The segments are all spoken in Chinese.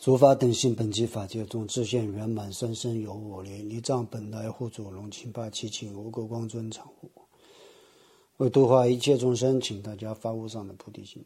诸法等性本具法界中，自现圆满，生生有我灵。离障本来护主，龙清八七请无垢光尊常护。为度化一切众生，请大家发无上的菩提心。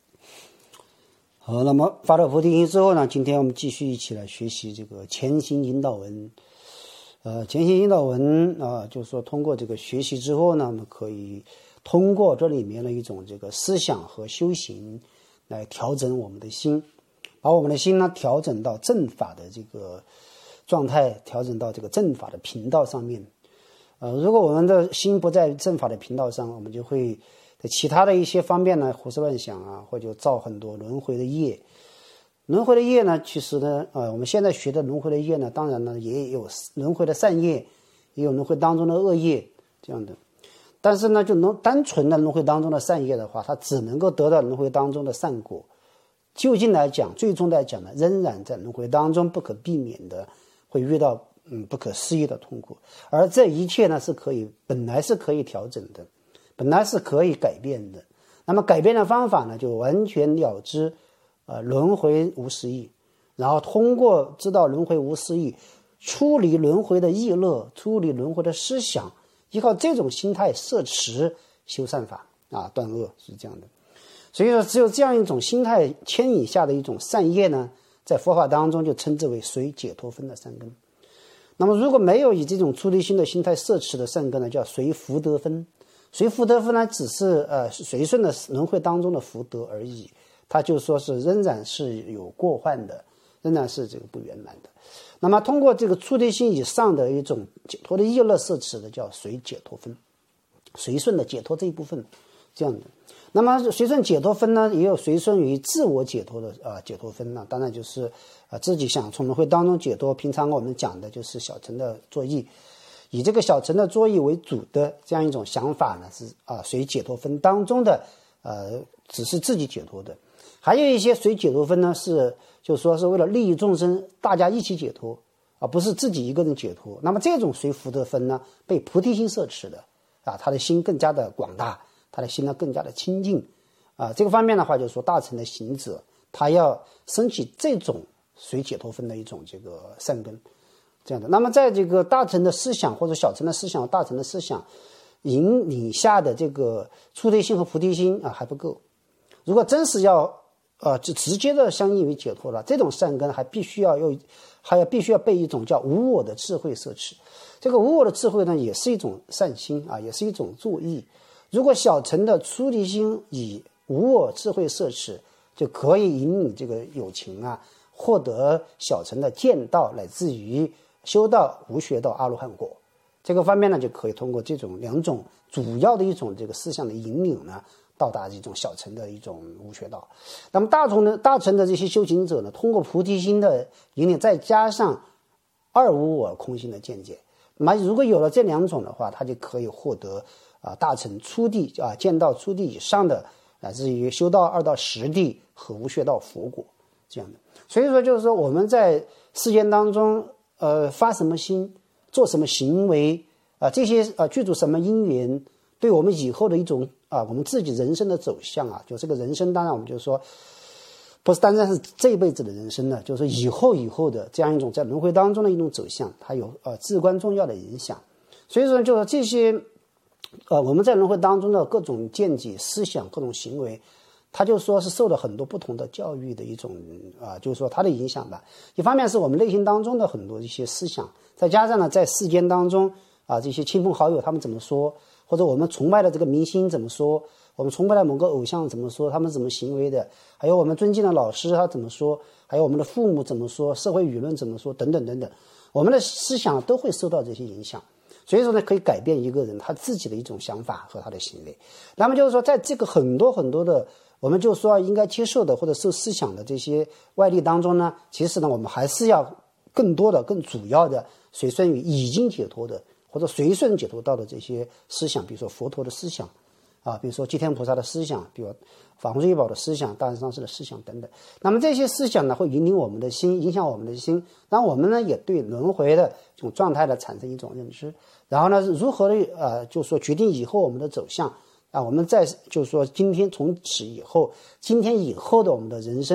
好，那么发了菩提心之后呢，今天我们继续一起来学习这个前行引导文。前行引导文就是说通过这个学习之后呢，我们可以通过这里面的一种这个思想和修行来调整我们的心，把我们的心呢调整到正法的这个状态，调整到这个正法的频道上面。如果我们的心不在正法的频道上，我们就会在其他的一些方面呢胡思乱想啊，或者造很多轮回的业。轮回的业呢，其实呢，我们现在学的轮回的业呢，当然呢也有轮回的善业，也有轮回当中的恶业这样的。但是呢，就单纯的轮回当中的善业的话，它只能够得到轮回当中的善果。究竟来讲，最终来讲呢，仍然在轮回当中不可避免的会遇到不可思议的痛苦。而这一切呢，本来是可以调整的，本来是可以改变的。那么改变的方法呢，就完全了知轮回无实义，然后通过知道轮回无实义，出离轮回的意乐，出离轮回的思想，依靠这种心态摄持修善法断恶，是这样的。所以说只有这样一种心态牵引下的一种善业呢，在佛法当中就称之为随解脱分的善根。那么如果没有以这种出离心的心态摄持的善根呢，叫随福德分。随福德分呢，只是随顺的轮回当中的福德而已，它就说是仍然是有过患的，仍然是这个不圆满的。那么通过这个出离心以上的一种解脱的意乐摄持的，叫随解脱分，随顺的解脱这一部分这样的。那么随顺解脱分呢，也有随顺于自我解脱的解脱分呢，当然就是自己想从轮回当中解脱。平常我们讲的就是小乘的作意，以这个小乘的作意为主的这样一种想法呢，是随解脱分当中的只是自己解脱的。还有一些随解脱分呢，就是说是为了利益众生，大家一起解脱，而不是自己一个人解脱。那么这种随福德分呢，被菩提心摄持的他的心更加的广大，他的心呢更加的清净这个方面的话，就是说大乘的行者他要升起这种随解脱分的一种这个善根这样的。那么在这个大乘的思想或者小乘的思想、大乘的思想引领下的这个出离心和菩提心还不够。如果真是要就直接的相应于解脱了，这种善根还必须要被一种叫无我的智慧摄持。这个无我的智慧呢，也是一种善心也是一种作意。如果小乘的出离心以无我智慧摄持，就可以引领这个有情获得小乘的见道，乃至于修道无学道阿罗汉果。这个方面呢，就可以通过这种两种主要的一种这个思想的引领呢，到达这种小乘的一种无学道。那么大乘的这些修行者呢，通过菩提心的引领，再加上二无我空性的见解，那么如果有了这两种的话，他就可以获得大乘初地见道初地以上的，乃至于修道2到10地和无学道佛果这样的。所以说就是说我们在世间当中发什么心，做什么行为这些具足什么因缘，对我们以后的一种我们自己人生的走向就这个人生，当然我们就是说不是单单是这一辈子的人生呢，就是以后的这样一种在轮回当中的一种走向，它有至关重要的影响。所以说就是这些我们在轮回当中的各种见解、思想、各种行为，它就说是受了很多不同的教育的一种就是说它的影响吧。一方面是我们内心当中的很多一些思想，再加上呢在世间当中这些亲朋好友他们怎么说，或者我们崇拜的这个明星怎么说，我们崇拜的某个偶像怎么说，他们怎么行为的，还有我们尊敬的老师他怎么说，还有我们的父母怎么说，社会舆论怎么说等等等等，我们的思想都会受到这些影响。所以说呢，可以改变一个人他自己的一种想法和他的行为。那么就是说在这个很多的我们就说应该接受的或者受思想的这些外力当中呢，其实呢我们还是要更多的更主要的随顺于已经解脱的或者随顺解脱道的这些思想，比如说佛陀的思想比如说济天菩萨的思想，比如法弘瑞宝的思想，大乘上师的思想等等。那么这些思想呢会引领我们的心，影响我们的心，让我们呢也对轮回的这种状态的产生一种认知，然后呢如何的就是说决定以后我们的走向我们在就是说从此以后今天以后的我们的人生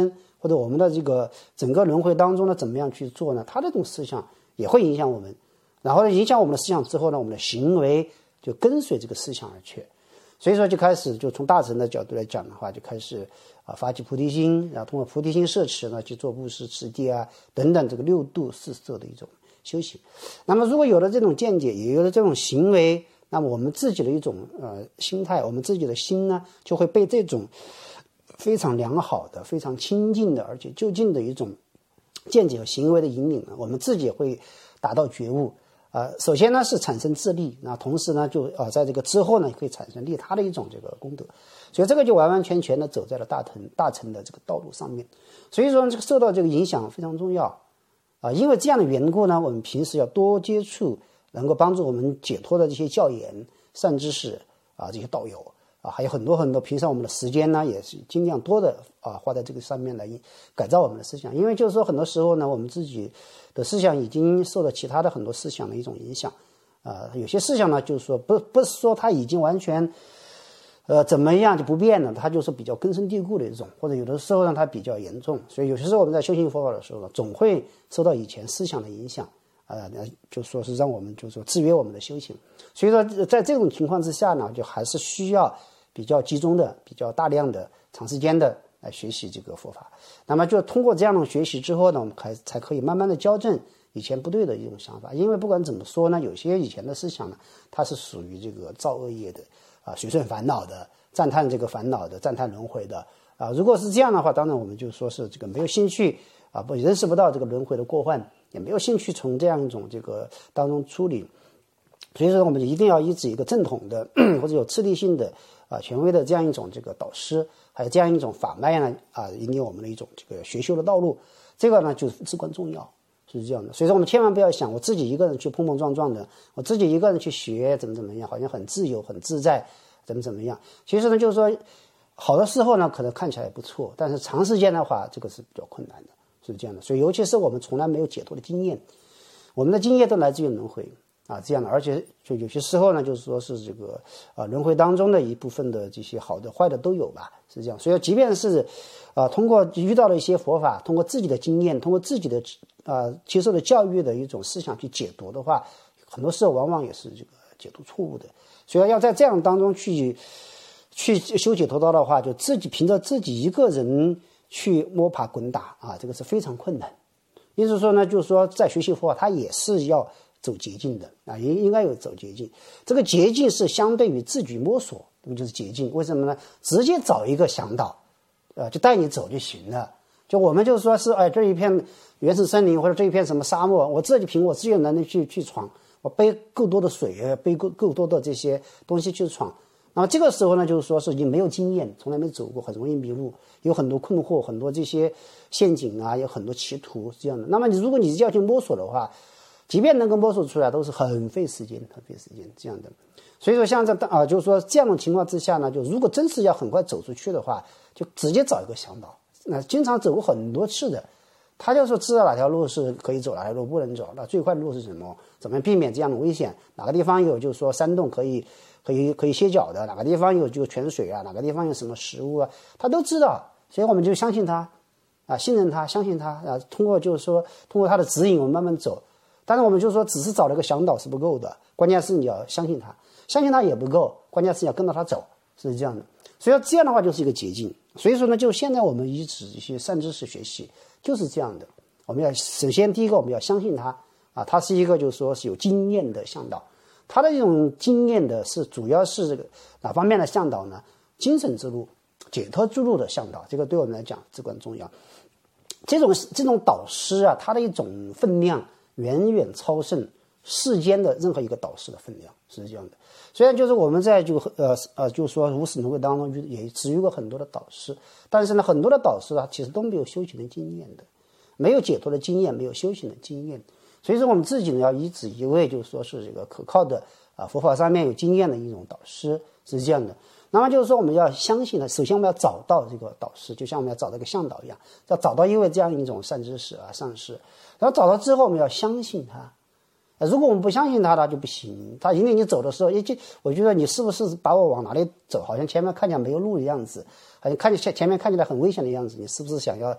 或者我们的这个整个轮回当中呢，怎么样去做呢？他这种思想也会影响我们，然后影响我们的思想之后呢，我们的行为就跟随这个思想而去。所以说就开始就从大乘的角度来讲的话，就开始发起菩提心，然后通过菩提心摄持呢去做布施、持戒啊等等这个六度四摄的一种修行。那么如果有了这种见解，也有了这种行为，那么我们自己的一种心态，我们自己的心呢，就会被这种非常良好的、非常亲近的，而且就近的一种见解和行为的引领呢，我们自己也会达到觉悟。首先呢是产生自利，那同时呢就在这个之后呢可以产生利他的一种这个功德，所以这个就完完全全的走在了大乘的这个道路上面。所以说这个受到这个影响非常重要因为这样的缘故呢，我们平时要多接触能够帮助我们解脱的这些教言、善知识这些道友还有很多很多，平常我们的时间呢也是尽量多的花在这个上面来改造我们的思想。因为就是说很多时候呢，我们自己的思想已经受到其他的很多思想的一种影响有些思想呢就是说不是说它已经完全怎么样就不变了，它就是比较根深蒂固的一种，或者有的时候呢它比较严重。所以有些时候我们在修行佛法的时候呢，总会受到以前思想的影响就说是让我们就说制约我们的修行。所以说在这种情况之下呢，就还是需要比较集中的、比较大量的、长时间的来学习这个佛法。那么就通过这样的学习之后呢，我们才可以慢慢的校正以前不对的一种想法。因为不管怎么说呢，有些以前的思想呢，它是属于这个造恶业的随顺烦恼的，赞叹这个烦恼的，赞叹轮回的如果是这样的话，当然我们就说是这个没有兴趣认识不到这个轮回的过患，也没有兴趣从这样一种这个当中处理。所以说我们一定要依止一个正统的或者有次第性的权威的这样一种这个导师，还有这样一种法脉呢引领我们的一种这个学修的道路，这个呢就是至关重要，是这样的。所以说我们千万不要想我自己一个人去碰碰撞撞的，我自己一个人去学怎么样，好像很自由很自在怎么样。其实呢就是说好的时候呢可能看起来不错，但是长时间的话这个是比较困难的，是这样的。所以尤其是我们从来没有解脱的经验，我们的经验都来自于轮回这样的。而且就有些时候呢就是说是这个轮回当中的一部分的这些好的坏的都有吧，是这样。所以即便是通过遇到了一些佛法，通过自己的经验，通过自己的接受的教育的一种思想去解读的话，很多时候往往也是这个解读错误的。所以要在这样当中去修解脱道的话，就自己凭着自己一个人去摸爬滚打这个是非常困难。因此说呢，就是说在学习佛法，它也是要走捷径的应该有走捷径。这个捷径是相对于自己摸索，这个就是捷径。为什么呢？直接找一个向导就带你走就行了。就我们就说是这一片原始森林或者这一片什么沙漠，我自己凭我自己的能力去闯，我背够多的水，背够多的这些东西去闯。那么这个时候呢，就是说是你没有经验，从来没走过，很容易迷路，有很多困惑，很多这些陷阱有很多歧途这样的。那么如果你要去摸索的话，即便能够摸索出来，都是很费时间这样的。所以说像就是说这样的情况之下呢，就如果真是要很快走出去的话，就直接找一个向导。经常走过很多次的，他就说知道哪条路是可以走，哪条路不能走，那最快的路是什么？怎么避免这样的危险？哪个地方有就是说山洞可以歇脚的？哪个地方有就泉水哪个地方有什么食物他都知道。所以我们就相信他信任他，相信他通过他的指引，我们慢慢走。但是我们就说只是找了个向导是不够的，关键是你要相信他，相信他也不够，关键是要跟着他走，是这样的。所以这样的话就是一个捷径。所以说呢，就现在我们依止一些善知识学习就是这样的。我们要首先第一个我们要相信他他是一个就是说是有经验的向导。他的这种经验的是主要是这个哪方面的向导呢？精神之路、解脱之路的向导，这个对我们来讲至关重要。这种导师他的一种分量远远超胜世间的任何一个导师的分量，是这样的。虽然就是我们在就是说无始轮回当中也只遇过很多的导师，但是呢，很多的导师其实都没有修行的经验的，没有解脱的经验，没有修行的经验。所以说我们自己呢要依止一位就是说是这个可靠的佛法上面有经验的一种导师，是这样的。那么就是说我们要相信呢，首先我们要找到这个导师，就像我们要找到一个向导一样，要找到一位这样一种善知识上师，然后找到之后我们要相信他。如果我们不相信他就不行。他引领你走的时候，我觉得你是不是把我往哪里走，好像前面看起来没有路的样子，好像前面看起来很危险的样子，你是不是想要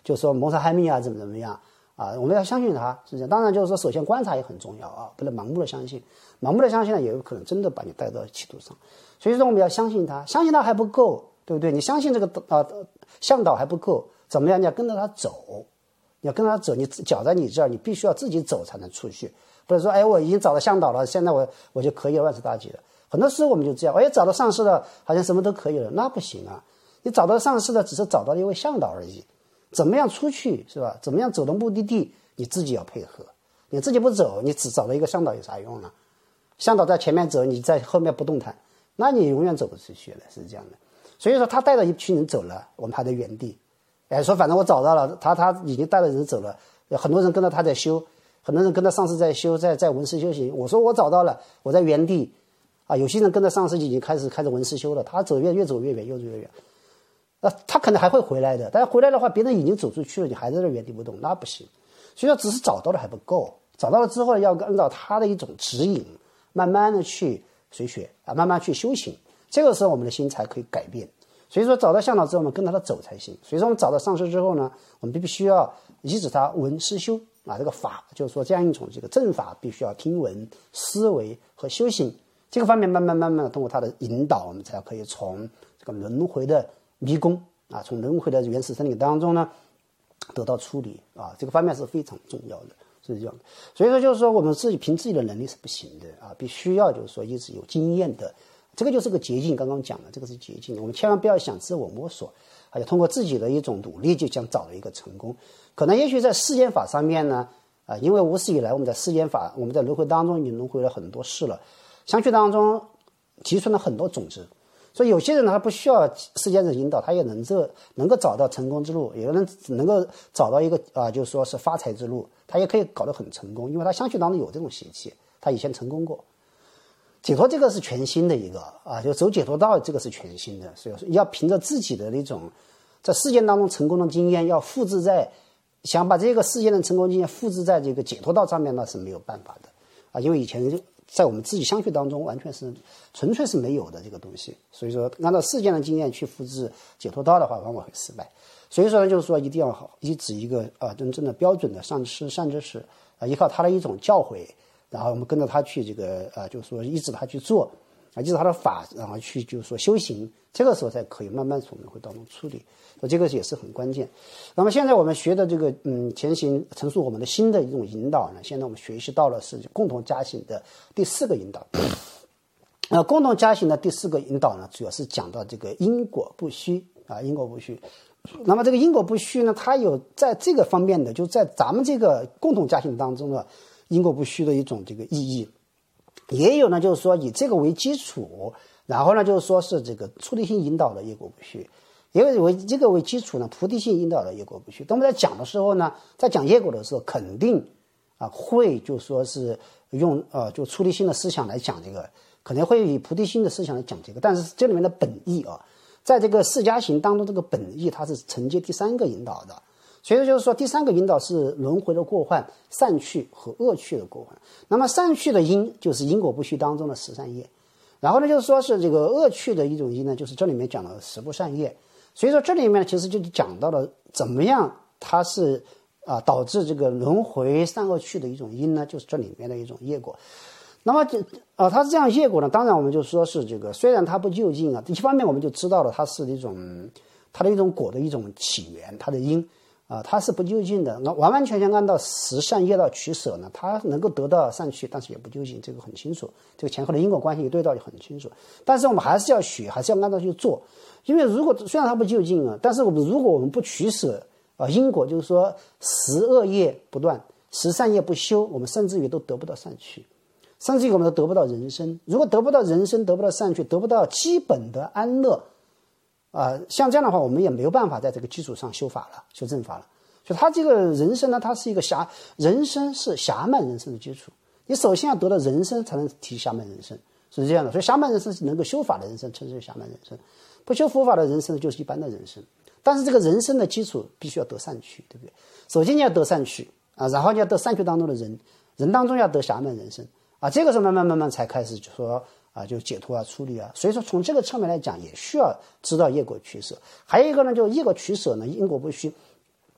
就是说谋杀害命啊，怎么样啊？我们要相信他是这样。当然就是说，首先观察也很重要啊，不能盲目的相信。盲目的相信呢，也有可能真的把你带到歧途上。所以说，我们要相信他，相信他还不够，对不对？你相信这个向导还不够，怎么样？你要跟着他走，你要跟着他走，你脚在你这儿，你必须要自己走才能出去。不是说，哎，我已经找到向导了，现在我就可以万事大吉了。很多时候我们就这样，哎，找到上师了，好像什么都可以了，那不行啊！你找到上师了，只是找到一位向导而已。怎么样出去是吧？怎么样走到目的地，你自己要配合。你自己不走，你只找到一个向导有啥用呢？向导在前面走，你在后面不动弹，那你永远走不出去了，是这样的。所以说，他带着一群人走了，我们还在原地。哎，说反正我找到了，他已经带着人走了，很多人跟着他在修，很多人跟着上师在修，在闻思修行。我说我找到了，我在原地。啊，有些人跟着上师已经开始闻思修了，他走越走越远，越走越远。他可能还会回来的，但是回来的话，别人已经走出去了，你还在这原地不动，那不行。所以说，只是找到了还不够，找到了之后要按照他的一种指引，慢慢的去随学啊，慢慢去修行。这个时候我们的心才可以改变。所以说，找到向导之后呢，跟着他走才行。所以说，我们找到上师之后呢，我们必须要依止他闻思修啊，这个法就是说这样一种这个正法，必须要听闻、思维和修行。这个方面慢慢的通过他的引导，我们才可以从这个轮回的迷宫啊，从轮回的原始森林当中呢得到出离啊，这个方面是非常重要的，是这样的。所以说就是说我们自己凭自己的能力是不行的啊，必须要就是说一直有经验的，这个就是个捷径。刚刚讲的这个是捷径，我们千万不要想自我摸索，而且通过自己的一种努力就想找到一个成功。可能也许在世间法上面呢因为无始以来我们在世间法，我们在轮回当中已经轮回了很多世了，相续当中积存了很多种子，所以有些人他不需要世间人引导，他也能够找到成功之路，有人能够找到一个就是说是发财之路，他也可以搞得很成功，因为他相续当中有这种习气，他以前成功过。解脱这个是全新的一个就走解脱道，这个是全新的，所以说要凭着自己的那种在世间当中成功的经验，要复制想把这个世间的成功经验复制在这个解脱道上面，那是没有办法的因为以前在我们自己相续当中完全是纯粹是没有的这个东西，所以说按照世间的经验去复制解脱道的话，往往会失败。所以说呢，就是说一定要依止一个真正的标准的上师善知识依靠他的一种教诲，然后我们跟着他去这个就是说依止他去做依止他的法，然后去就是说修行，这个时候才可以慢慢从轮回当中出离。这个也是很关键。那么现在我们学的这个前行陈述我们的新的一种引导呢，现在我们学习到了是共同加行的第4个引导。共同加行的第4个引导呢，主要是讲到这个因果不虚因果不虚。那么这个因果不虚呢，它有在这个方面的，就在咱们这个共同加行当中的因果不虚的一种这个意义。也有呢，就是说以这个为基础，然后呢就是说是这个出离心引导的因果不虚。也有这个为基础呢，菩提心引导的业果不虚。当我们在讲的时候呢，在讲业果的时候，肯定会就说是用就出离心的思想来讲这个，可能会以菩提心的思想来讲这个。但是这里面的本意在这个释迦行当中，这个本意它是承接第3个引导的。所以就是说，第3个引导是轮回的过患、善趣和恶趣的过患。那么善趣的因就是因果不虚当中的十善业，然后呢就是说是这个恶趣的一种因呢，就是这里面讲的十不善业。所以说这里面其实就讲到了怎么样它是导致这个轮回善恶趣的一种因呢，就是这里面的一种业果。那么它是这样业果呢，当然我们就说是这个虽然它不究竟一方面我们就知道了它是它的一种果的一种起源，它的因它是不究竟的。那完完全全按照十善业道取舍呢，它能够得到善趣，但是也不究竟，这个很清楚，这个前后的因果关系一对照就很清楚。但是我们还是要学，还是要按照去做。因为如果虽然它不究竟但是如果我们不取舍因果，就是说十恶业不断，十善业不修，我们甚至于都得不到善趣，甚至于我们都得不到人生。如果得不到人生，得不到善趣，得不到基本的安乐像这样的话，我们也没有办法在这个基础上修法了，修正法了。所以它这个人生呢，它是一个人生是暇满人生的基础，你首先要得到人生才能提暇满人生，是这样的。所以暇满人生是能够修法的人生，称之为暇满人生。不修佛法的人生就是一般的人生，但是这个人生的基础必须要得善趣，对不对？首先你要得善趣然后你要得善趣当中的人当中要得暇满人生这个时候慢慢才开始就说就解脱出离所以说从这个侧面来讲，也需要知道业果取舍。还有一个呢，就是业果取舍呢，因果不虚。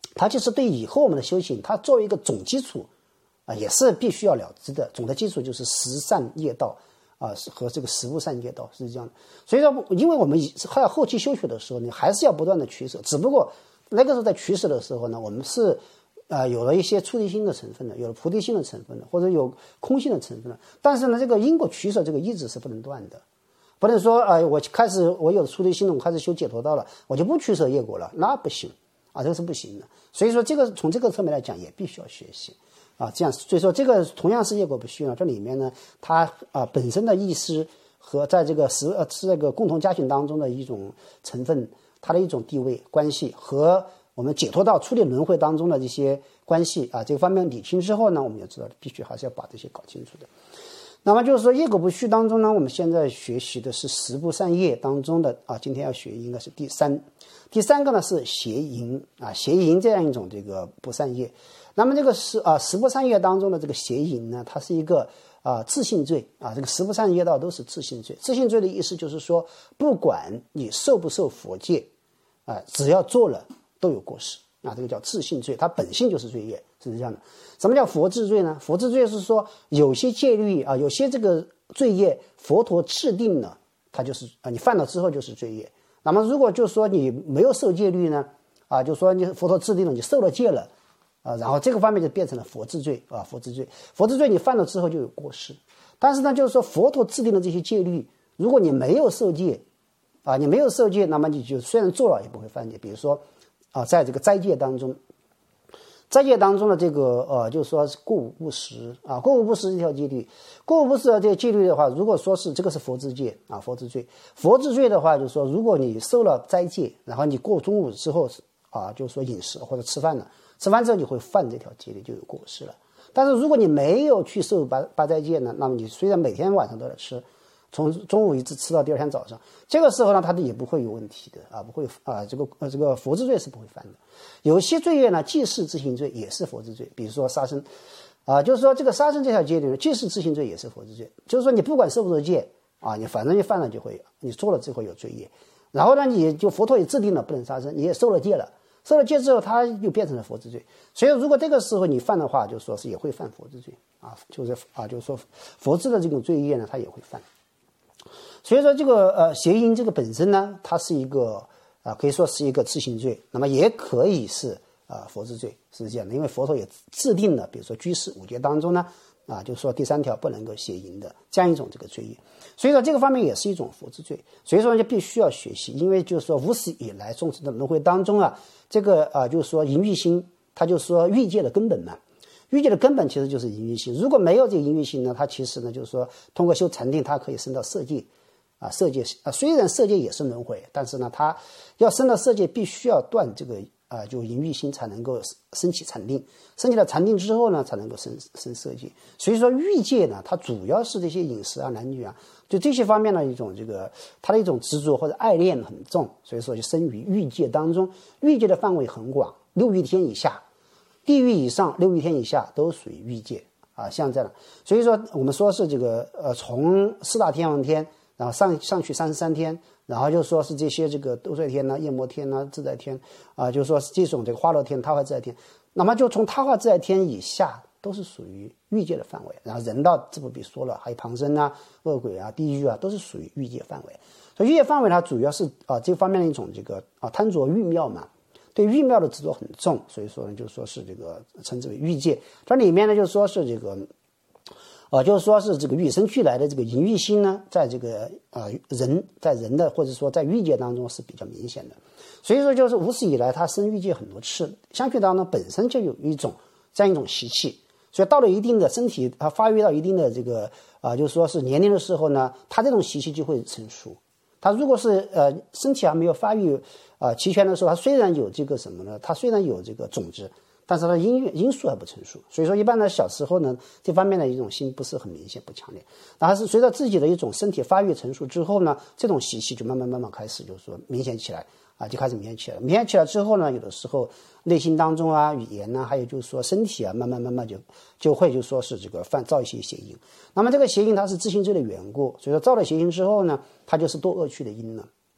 它就是对以后我们的修行，它作为一个总基础也是必须要了知的。总的基础就是十善业道和这个十不善业道是这样的。所以说，因为我们后期修学的时候，你还是要不断的取舍，只不过那个时候在取舍的时候呢，我们是有了一些出离心的成分的，有了菩提心的成分的，或者有空性的成分的。但是呢，这个因果取舍这个一直是不能断的，不能说我有出离心了，我开始修解脱道了，我就不取舍业果了，那不行这个是不行的。所以说这个从这个侧面来讲也必须要学习这样。所以说这个同样是业果不虚这里面呢，它本身的意思和在这个这个共同家庭当中的一种成分，它的一种地位关系和我们解脱到出离轮回当中的这些关系这个方面理清之后呢，我们也知道必须还是要把这些搞清楚的。那么就是说业果不虚当中呢，我们现在学习的是十不善业当中的今天要学应该是第三个呢是邪淫邪淫这样一种这个不善业。那么这个十不善业当中的这个邪淫呢，它是一个自性罪这个十不善业道都是自性罪。自性罪的意思就是说，不管你受不受佛戒只要做了都有过失这个叫自性罪，它本性就是罪业，是这样的。什么叫佛制罪呢？佛制罪是说有些戒律有些这个罪业佛陀制定了，它就是你犯了之后就是罪业。那么如果就是说你没有受戒律呢就是说你佛陀制定了，你受了戒了然后这个方面就变成了佛制罪佛制罪你犯了之后就有过失。但是呢，就是说佛陀制定的这些戒律，如果你没有受戒你没有受戒，那么你就虽然做了也不会犯戒。比如说在这个斋戒当中的这个就是说过午不食过午不食这条戒律，过午不食这个戒律的话，如果说是这个是佛制戒佛制罪。佛制罪的话，就是说如果你受了斋戒，然后你过中午之后就是说饮食或者吃饭了，吃饭之后你会犯这条戒律，就有过失了。但是如果你没有去受八斋戒呢，那么你虽然每天晚上都在吃，从中午一直吃到第二天早上，这个时候呢，它也不会有问题的不会这个佛制罪是不会犯的。有些罪业呢，既是自性罪，也是佛制罪。比如说杀生就是说这个杀生这条戒律既是自性罪，也是佛制罪。就是说你不管受不受戒你反正你犯了就会，你做了就会有罪业。然后呢，你就佛陀也制定了不能杀生，你也受了戒了，受了戒之后，它又变成了佛制罪。所以如果这个时候你犯的话，就说是也会犯佛制罪就是说佛制的这种罪业呢，它也会犯。所以说这个邪淫这个本身呢，它是一个可以说是一个自性罪，那么也可以是佛制罪，是这样的。因为佛陀也制定了，比如说居士五戒当中呢就是说第3条不能够邪淫的这样一种这个罪业。所以说这个方面也是一种佛制罪，所以说就必须要学习。因为就是说无始以来众生的轮回当中这个就是说淫欲心，它就是说欲界的根本嘛。欲界的根本其实就是淫欲心，如果没有这个淫欲心呢，它其实呢就是说通过修禅定，它可以升到色界色界虽然色界也是轮回，但是呢，它要升到色界，必须要断这个就淫欲心，才能够升起禅定。升起了禅定之后呢，才能够升色界。所以说欲界呢，它主要是这些饮食男女就这些方面的一种这个它的一种执着或者爱恋很重，所以说就生于欲界当中。欲界的范围很广，6欲天以下、地狱以上、6欲天以下都属于欲界像这样的。所以说我们说是这个从4大天王天。然后上去33天，然后就说是这些这个兜率天夜摩天自在天就说是这种这个化乐天、他化自在天，那么就从他化自在天以下都是属于欲界的范围。然后人道这不必说了，还有旁生恶鬼地狱都是属于欲界范围。所以欲界范围它主要是这方面的一种这个贪着欲妙嘛，对欲妙的执着很重，所以说呢就说是这个称之为欲界。这里面呢就说是这个就是说是这个与生俱来的这个淫欲心呢，在这个人的或者说在欲界当中是比较明显的。所以说就是无始以来他生欲界很多次，相续当中本身就有一种这样一种习气，所以到了一定的身体它发育到一定的这个就是说是年龄的时候呢，他这种习气就会成熟。他如果是身体还没有发育齐全的时候，他虽然有这个什么呢，他虽然有这个种子，但是它因素还不成熟，所以说一般的小时候呢，这方面的一种心不是很明显不强烈，然后是随着自己的一种身体发育成熟之后呢，这种习气就慢慢开始就是说明显起来就开始明显起来。明显起来之后呢，有的时候内心当中语言还有就是说身体慢慢就会就说是这个造一些邪淫。那么这个邪淫它是自性罪的缘故，所以说造了邪淫之后呢，它就是堕恶趣的因了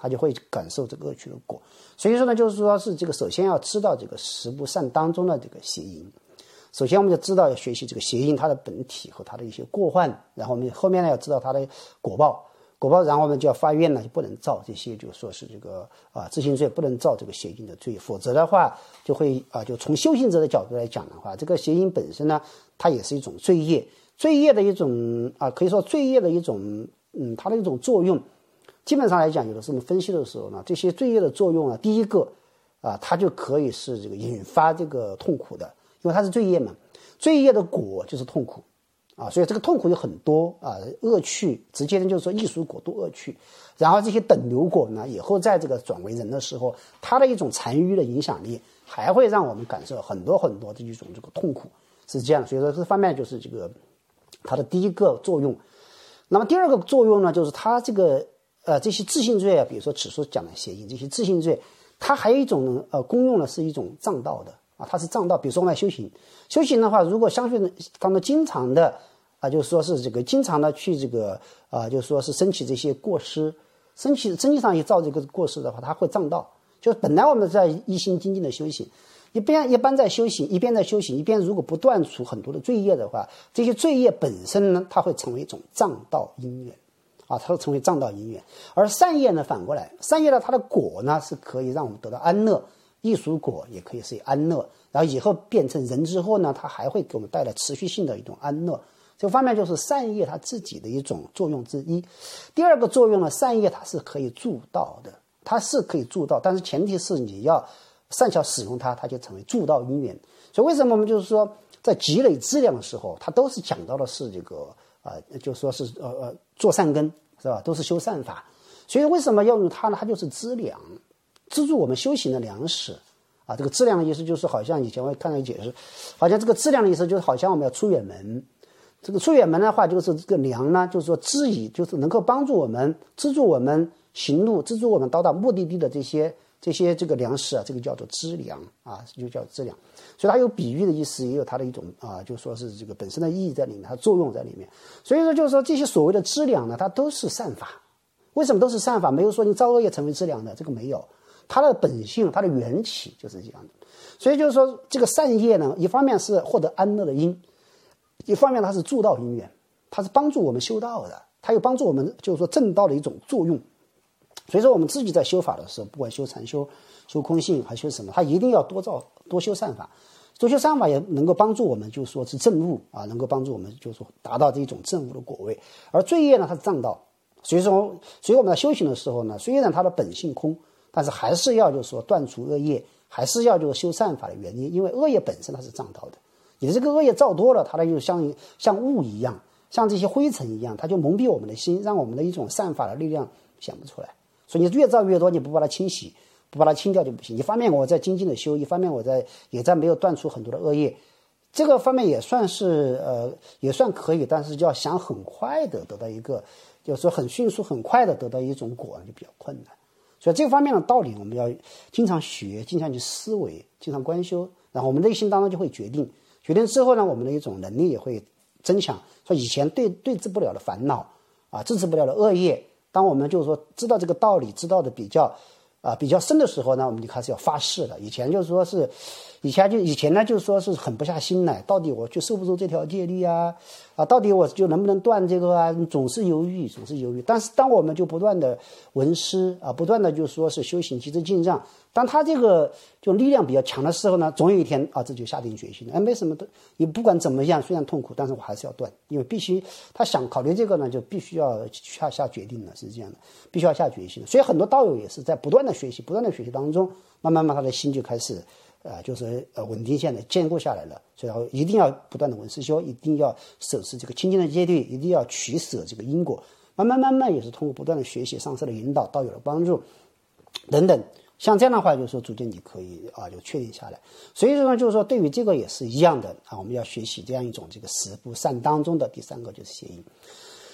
他就会感受这个恶趣的果。所以说呢，就是说是这个首先要知道这个十不善当中的这个谐音。首先我们就知道要学习这个谐音它的本体和它的一些过患，然后我们后面呢要知道它的果报，然后我们就要发愿呢，就不能造这些，就说是这个自性罪，不能造这个谐音的罪，否则的话就会就从修行者的角度来讲的话，这个谐音本身呢，它也是一种罪业的一种可以说罪业的一种它的一种作用。基本上来讲，有的时候我们分析的时候呢，这些罪业的作用呢，第一个它就可以是这个引发这个痛苦的。因为它是罪业嘛，罪业的果就是痛苦所以这个痛苦有很多恶趣，直接的就是说异熟果多恶趣。然后这些等流果呢，以后在这个转为人的时候，它的一种残余的影响力还会让我们感受很多很多的一种这个痛苦，是这样。所以说这方面就是这个它的第一个作用。那么第二个作用呢，就是它这个这些自性罪比如说此处讲的谐音，这些自性罪它还有一种功用呢，是一种障道的它是障道。比如说我们来修行的话，如果相信当中经常的就是说是这个经常的去这个就是说是升起这些过失，升起真际上一造这个过失的话，它会障道。就本来我们在一心精进的修行，一般在修行，一边在修行，一边如果不断除很多的罪业的话，这些罪业本身呢，它会成为一种障道因缘它会成为障道因缘。而善业呢，反过来，善业呢，它的果呢是可以让我们得到安乐。异熟果也可以是安乐，然后以后变成人之后呢，它还会给我们带来持续性的一种安乐。这个方面就是善业它自己的一种作用之一。第二个作用呢，善业它是可以助道的，但是前提是你要善巧使用它，它就成为助道因缘。所以为什么我们就是说在积累资粮的时候，它都是讲到的是这个就说是做善根，是吧？都是修善法。所以为什么要用它呢？它就是资粮。资助我们修行的粮食这个资粮的意思就是好像以前我看到解释，好像这个资粮的意思就是好像我们要出远门，这个出远门的话就是这个粮呢，就是说资以就是能够帮助我们资助我们行路，资助我们到达目的地的这些这个粮食这个叫做资粮就叫资粮。所以它有比喻的意思，也有它的一种就说是这个本身的意义在里面，它作用在里面。所以说就是说这些所谓的资粮呢，它都是善法。为什么都是善法？没有说你造恶业成为资粮的，这个没有。它的本性，它的缘起就是这样的。所以就是说这个善业呢，一方面是获得安乐的因，一方面它是助道因缘，它是帮助我们修道的，它有帮助我们就是说正道的一种作用。所以说我们自己在修法的时候，不管修禅修、修空性还修什么，它一定要多修善法。多修善法也能够帮助我们就是说是证悟能够帮助我们就是说达到这种证悟的果位。而罪业呢，它是障道。所以我们在修行的时候呢，虽然它的本性空，但是还是要就是说断除恶业，还是要就是修善法的原因。因为恶业本身它是障道的，你的这个恶业造多了，它就像雾一样，像这些灰尘一样，它就蒙蔽我们的心，让我们的一种善法的力量显不出来。所以你越造越多，你不把它清洗，不把它清掉就不行。一方面我在精进的修，一方面我也在没有断除很多的恶业，这个方面也算是也算可以，但是就要想很快的得到一个，就是说很迅速很快的得到一种果就比较困难。所以这个方面的道理我们要经常学，经常去思维，经常观修，然后我们内心当中就会决定之后呢，我们的一种能力也会增强。说以前对治不了的烦恼制止不了的恶业，当我们就是说知道这个道理，知道的比较深的时候呢，我们就开始要发誓了。以前呢就是说是狠不下心来，到底我去受不受这条戒律到底我就能不能断这个总是犹豫。但是当我们就不断的闻思不断的就是说是修行积资进账，当他这个就力量比较强的时候呢，总有一天这就下定决心了。没什么的，你不管怎么样，虽然痛苦，但是我还是要断，因为必须他想考虑这个呢，就必须要下决定了，是这样的，必须要下决心。所以很多道友也是在不断的学习当中，慢慢他的心就开始就是稳定下来，坚固下来了。所以一定要不断的闻思修，一定要守持这个清净的戒律，一定要取舍这个因果。慢慢也是通过不断的学习，上师的引导，道友的帮助等等，像这样的话就是说逐渐你可以就确定下来。所以说呢，就是说对于这个也是一样的我们要学习这样一种这个十不善当中的第三个就是谐音。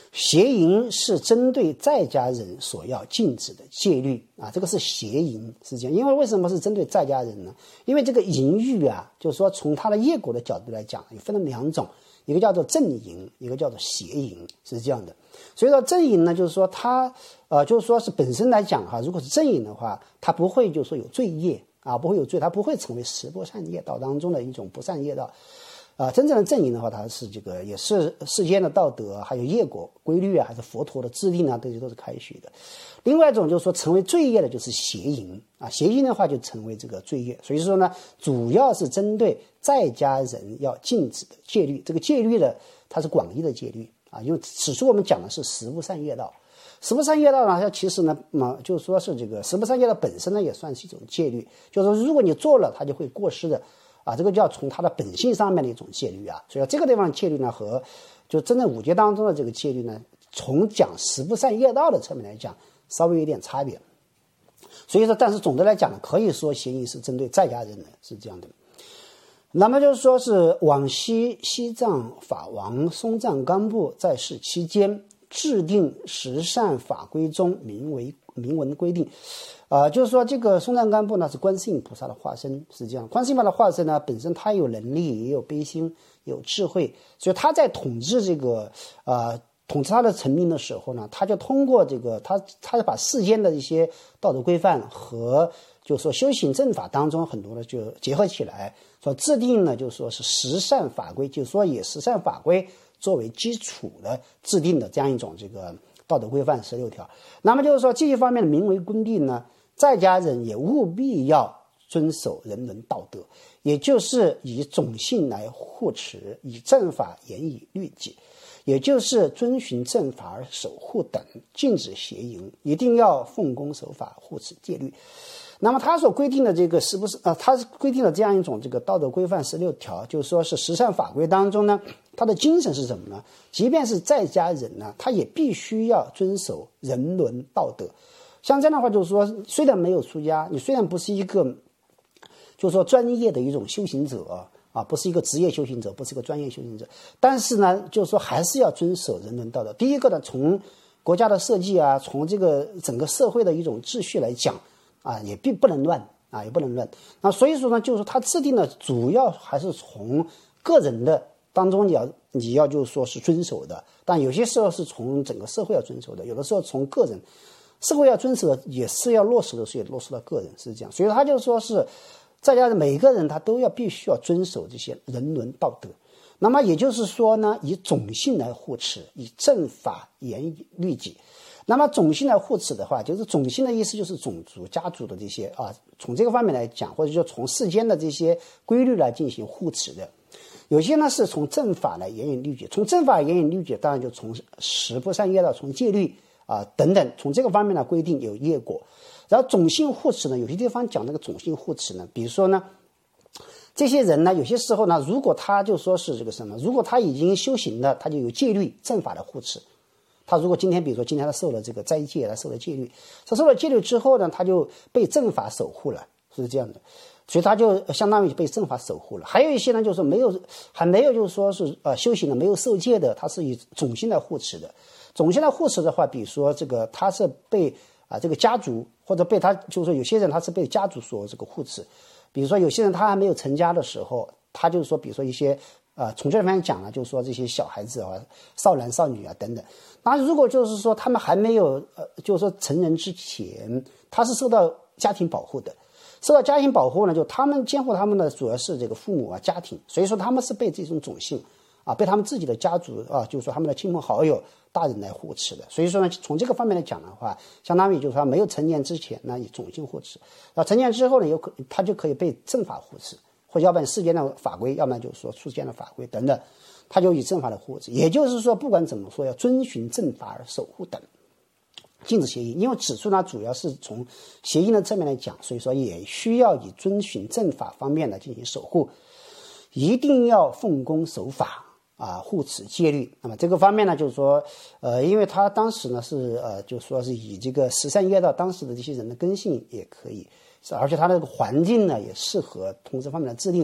邪淫是针对在家人所要禁止的戒律啊，这个是邪淫，是这样。因为为什么是针对在家人呢？因为这个淫欲啊，就是说从它的业果的角度来讲，也分了两种，一个叫做正淫，一个叫做邪淫，是这样的。所以说正淫呢，就是说它就是说是本身来讲哈，如果是正淫的话，它不会就是说有罪业啊，不会有罪，它不会成为十不善业道当中的一种不善业道。真正的正淫的话，它是这个也是世间的道德，还有业果规律啊，还是佛陀的制定啊，这些都是开许的。另外一种就是说成为罪业的，就是邪淫啊，邪淫的话就成为这个罪业。所以说呢，主要是针对在家人要禁止的戒律。这个戒律呢，它是广义的戒律啊，因为此处我们讲的是十不善业道。十不善业道呢，它其实呢，就是说是这个十不善业道本身呢，也算是一种戒律，就是说如果你做了，它就会过失的。这个叫从它的本性上面的一种戒律啊，所以这个地方戒律呢和就真正五戒当中的这个戒律呢，从讲十不善业道的侧面来讲，稍微有点差别。所以说，但是总的来讲呢，可以说邪淫是针对在家人的，是这样的。那么就是说是往昔西藏法王松赞干布在世期间制定十善法规中明文规定。就是说这个松赞干布呢是观世音菩萨的化身，是这样。观世音菩萨的化身呢，本身他有能力，也有悲心，有智慧，所以他在统治这个统治他的臣民的时候呢，他就通过这个他把世间的一些道德规范和就是说修行正法当中很多的就结合起来，所制定呢就是说是十善法规，就是说以十善法规作为基础的制定的这样一种这个道德规范16条。那么就是说这一方面的明文规定呢，在家人也务必要遵守人伦道德，也就是以种性来护持，以正法严以律己，也就是遵循正法而守护等，禁止邪淫，一定要奉公守法，护持戒律。那么他所规定的这个是不是他规定的这样一种这个道德规范16条，就是说是十善法规当中呢，它的精神是什么呢？即便是在家人呢，他也必须要遵守人伦道德。像这样的话，就是说虽然没有出家，你虽然不是一个就是说专业的一种修行者啊，不是一个职业修行者，不是一个专业修行者，但是呢就是说还是要遵守人伦道德。第一个呢，从国家的设计啊，从这个整个社会的一种秩序来讲也并不能乱也不能乱。那所以说呢，就是他制定的主要还是从个人的当中你要就是说是遵守的，但有些时候是从整个社会要遵守的，有的时候从个人社会要遵守的也是要落实的，所以落实到个人，是这样。所以他就说是在家的每一个人他都必须要遵守这些人伦道德。那么也就是说呢，以种姓来护持，以正法严以律己。那么种姓来护持的话，就是种姓的意思就是种族家族的这些从这个方面来讲，或者说从世间的这些规律来进行护持的。有些呢是从正法来严以律己，从正法严以律己，当然就从十不善业道，从戒律等等，从这个方面来规定有业果。然后种姓护持呢，有些地方讲那个种姓护持呢，比如说呢，这些人呢，有些时候呢，如果他就说是这个什么，如果他已经修行了，他就有戒律正法的护持。他如果今天比如说今天他受了这个斋戒，他受了戒律，他受了戒律之后呢，他就被正法守护了，是这样的。所以他就相当于被正法守护了。还有一些呢，就是还没有就是说是修行的，没有受戒的，他是以种姓来护持的。种姓来护持的话，比如说这个他是被这个家族，或者被他就是说有些人他是被家族所这个护持。比如说有些人他还没有成家的时候，他就是说比如说一些从这方面讲呢，就是说这些小孩子少男少女等等。那如果就是说他们还没有就是说成人之前，他是受到家庭保护的。受到家庭保护呢，就他们监护他们的主要是这个父母家庭，所以说他们是被这种种姓被他们自己的家族就是说他们的亲朋好友大人来护持的。所以说呢，从这个方面来讲的话，相当于就是说没有成年之前呢以种姓护持，成年之后呢他就可以被正法护持，或要不然世间的法规，要不然就是说出间的法规等等，他就以正法的护持。也就是说不管怎么说，要遵循正法而守护等，禁止邪淫。因为指出呢主要是从邪淫的侧面来讲，所以说也需要以遵循正法方面来进行守护，一定要奉公守法护持戒律。那么这个方面呢，就是说因为他当时呢是就说是以这个十善业道当时的这些人的根性也可以，而且他的环境呢也适合从这方面的制定，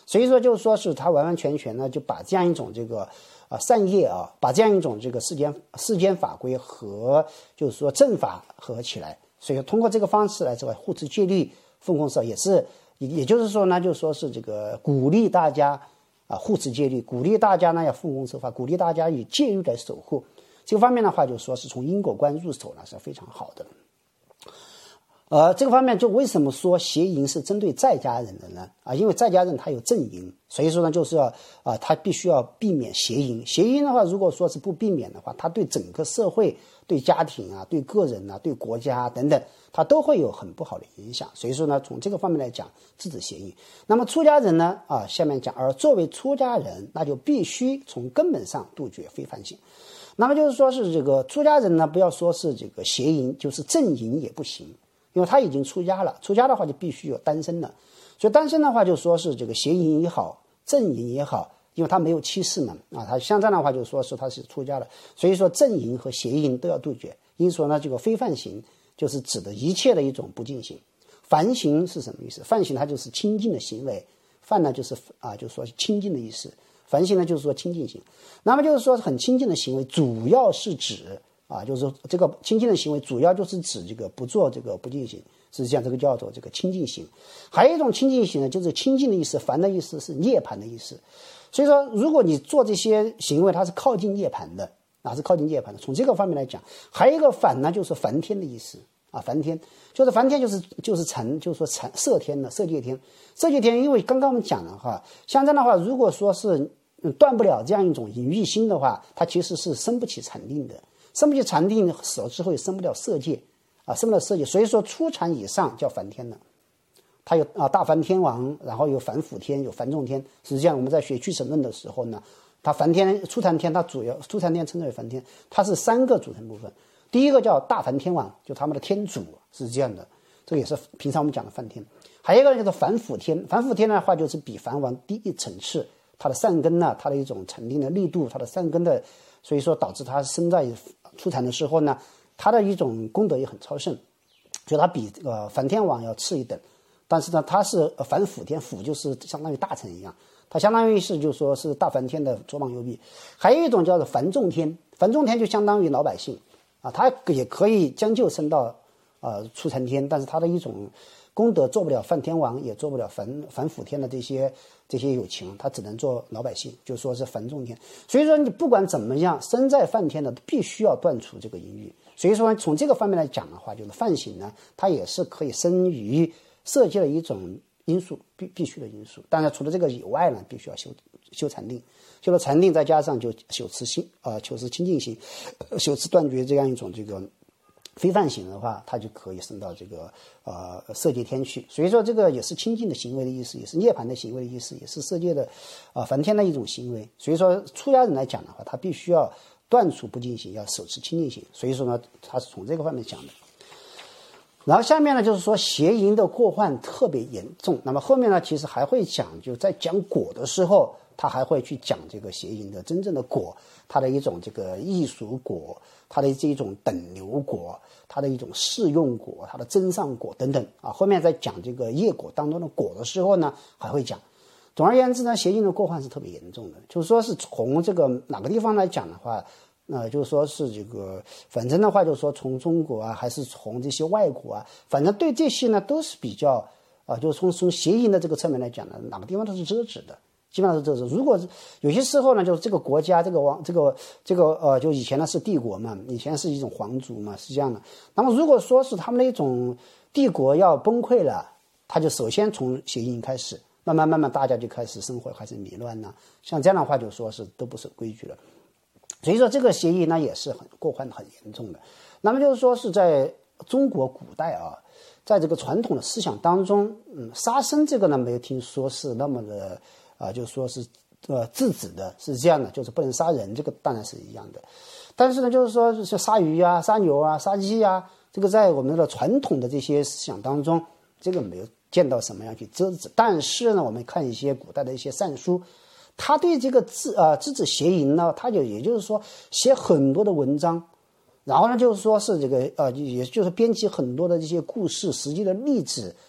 所以说就是说是他完完全全呢就把这样一种这个善业啊，把这样一种这个世间法规和就是说正法合起来，所以通过这个方式来这个护持戒律奉公守也是，也就是说呢，就是说是这个鼓励大家护持戒律，鼓励大家呢要奉公守法，鼓励大家以戒律来守护。这个方面的话，就是说是从因果观入手呢是非常好的。这个方面就为什么说邪淫是针对在家人的呢？因为在家人他有正淫，所以说呢就是要他必须要避免邪淫。邪淫的话，如果说是不避免的话，他对整个社会、对家庭对个人对国家等等，他都会有很不好的影响。所以说呢，从这个方面来讲，制止邪淫。那么出家人呢下面讲，而作为出家人，那就必须从根本上杜绝非梵行。那么就是说是这个出家人呢，不要说是这个邪淫，就是正淫也不行。因为他已经出家了，出家的话就必须有单身了，所以单身的话就说是这个邪淫也好，正淫也好，因为他没有妻室嘛他像这样的话就说是他是出家了，所以说正淫和邪淫都要杜绝。因此说呢，这个非梵行就是指的一切的一种不净行。梵行是什么意思？梵行它就是清净的行为，梵呢就是就是说清净的意思，梵行呢就是说清净行。那么就是说很清净的行为，主要是指就是说这个清净的行为主要就是指这个不做这个不净行，实际上这个叫做这个清净行。还有一种清净行呢，就是清净的意思，梵的意思是涅槃的意思。所以说如果你做这些行为，它是靠近涅槃的是靠近涅槃的。从这个方面来讲，还有一个梵呢，就是梵天的意思梵天就是梵天就是说色天的色界天。色界天因为刚刚我们讲了像这样的话，如果说是断不了这样一种淫欲心的话，它其实是生不起禅定的。生不起禅定死了之后也生不了色界生不了色界。所以说初禅以上叫梵天了，它有大梵天王，然后有梵辅天，有梵众天。实际上我们在学俱舍论的时候呢，它梵天初禅天，它主要初禅天称之为梵天，它是3个组成部分。第一个叫大梵天王，就他们的天主是这样的，这个也是平常我们讲的梵天。还有一个叫做梵辅天，梵辅天的话就是比梵王低一层次，它的善根它的一种禅定的力度，它的善根的，所以说导致它生在出禅的时候呢，它的一种功德也很超胜，所以它比梵天王要次一等。但是呢，它是梵辅天，辅就是相当于大乘一样，它相当于是就说是大梵天的左膀右臂。还有一种叫做梵众天，梵众天就相当于老百姓它也可以将就升到出禅天，但是它的一种功德做不了梵天王，也做不了梵辅天的这些有情，他只能做老百姓，就说是梵众天。所以说你不管怎么样，身在梵天的必须要断除这个淫欲。所以说从这个方面来讲的话，就是梵行呢，它也是可以生于色界的一种因素，必须的因素。当然除了这个以外呢，必须要修禅定，修了禅定再加上就修持清净心，修持断绝这样一种这个非梵行的话，它就可以升到这个色界天去。所以说这个也是清净的行为的意思，也是涅槃的行为的意思，也是色界的梵天的一种行为。所以说出家人来讲的话，他必须要断除不净行，要守持清净行。所以说呢，他是从这个方面讲的。然后下面呢，就是说邪淫的过患特别严重。那么后面呢，其实还会讲，就在讲果的时候，他还会去讲这个邪淫的真正的果，它的一种这个异熟果，它的这一种等流果，它的一种适用果，它的增上果等等后面在讲这个业果当中的果的时候呢，还会讲。总而言之呢，邪淫的过患是特别严重的。就是说是从这个哪个地方来讲的话，就是说是这个，反正的话就是说从中国还是从这些外国反正对这些呢都是比较就是从邪淫的这个侧面来讲呢，哪个地方都是遮止的，基本上是遮止。如果有些时候呢，就是这个国家就以前呢是帝国嘛，以前是一种皇族嘛，是这样的。那么如果说是他们的一种帝国要崩溃了，他就首先从邪淫开始，慢慢大家就开始生活开始糜烂像这样的话就说是都不是规矩了。所以说这个邪淫呢也是过患很严重的。那么就是说是在中国古代在这个传统的思想当中杀生这个呢没有听说是那么的就是说是制止的，是这样的，就是不能杀人，这个当然是一样的。但是呢就是说是杀鱼杀牛杀鸡这个在我们的传统的这些思想当中，这个没有见到什么样去遮止。但是呢我们看一些古代的一些善书，他对这个制止邪淫呢，他也就是说写很多的文章，然后呢就是说是这个也就是编辑很多的这些故事实际的例子，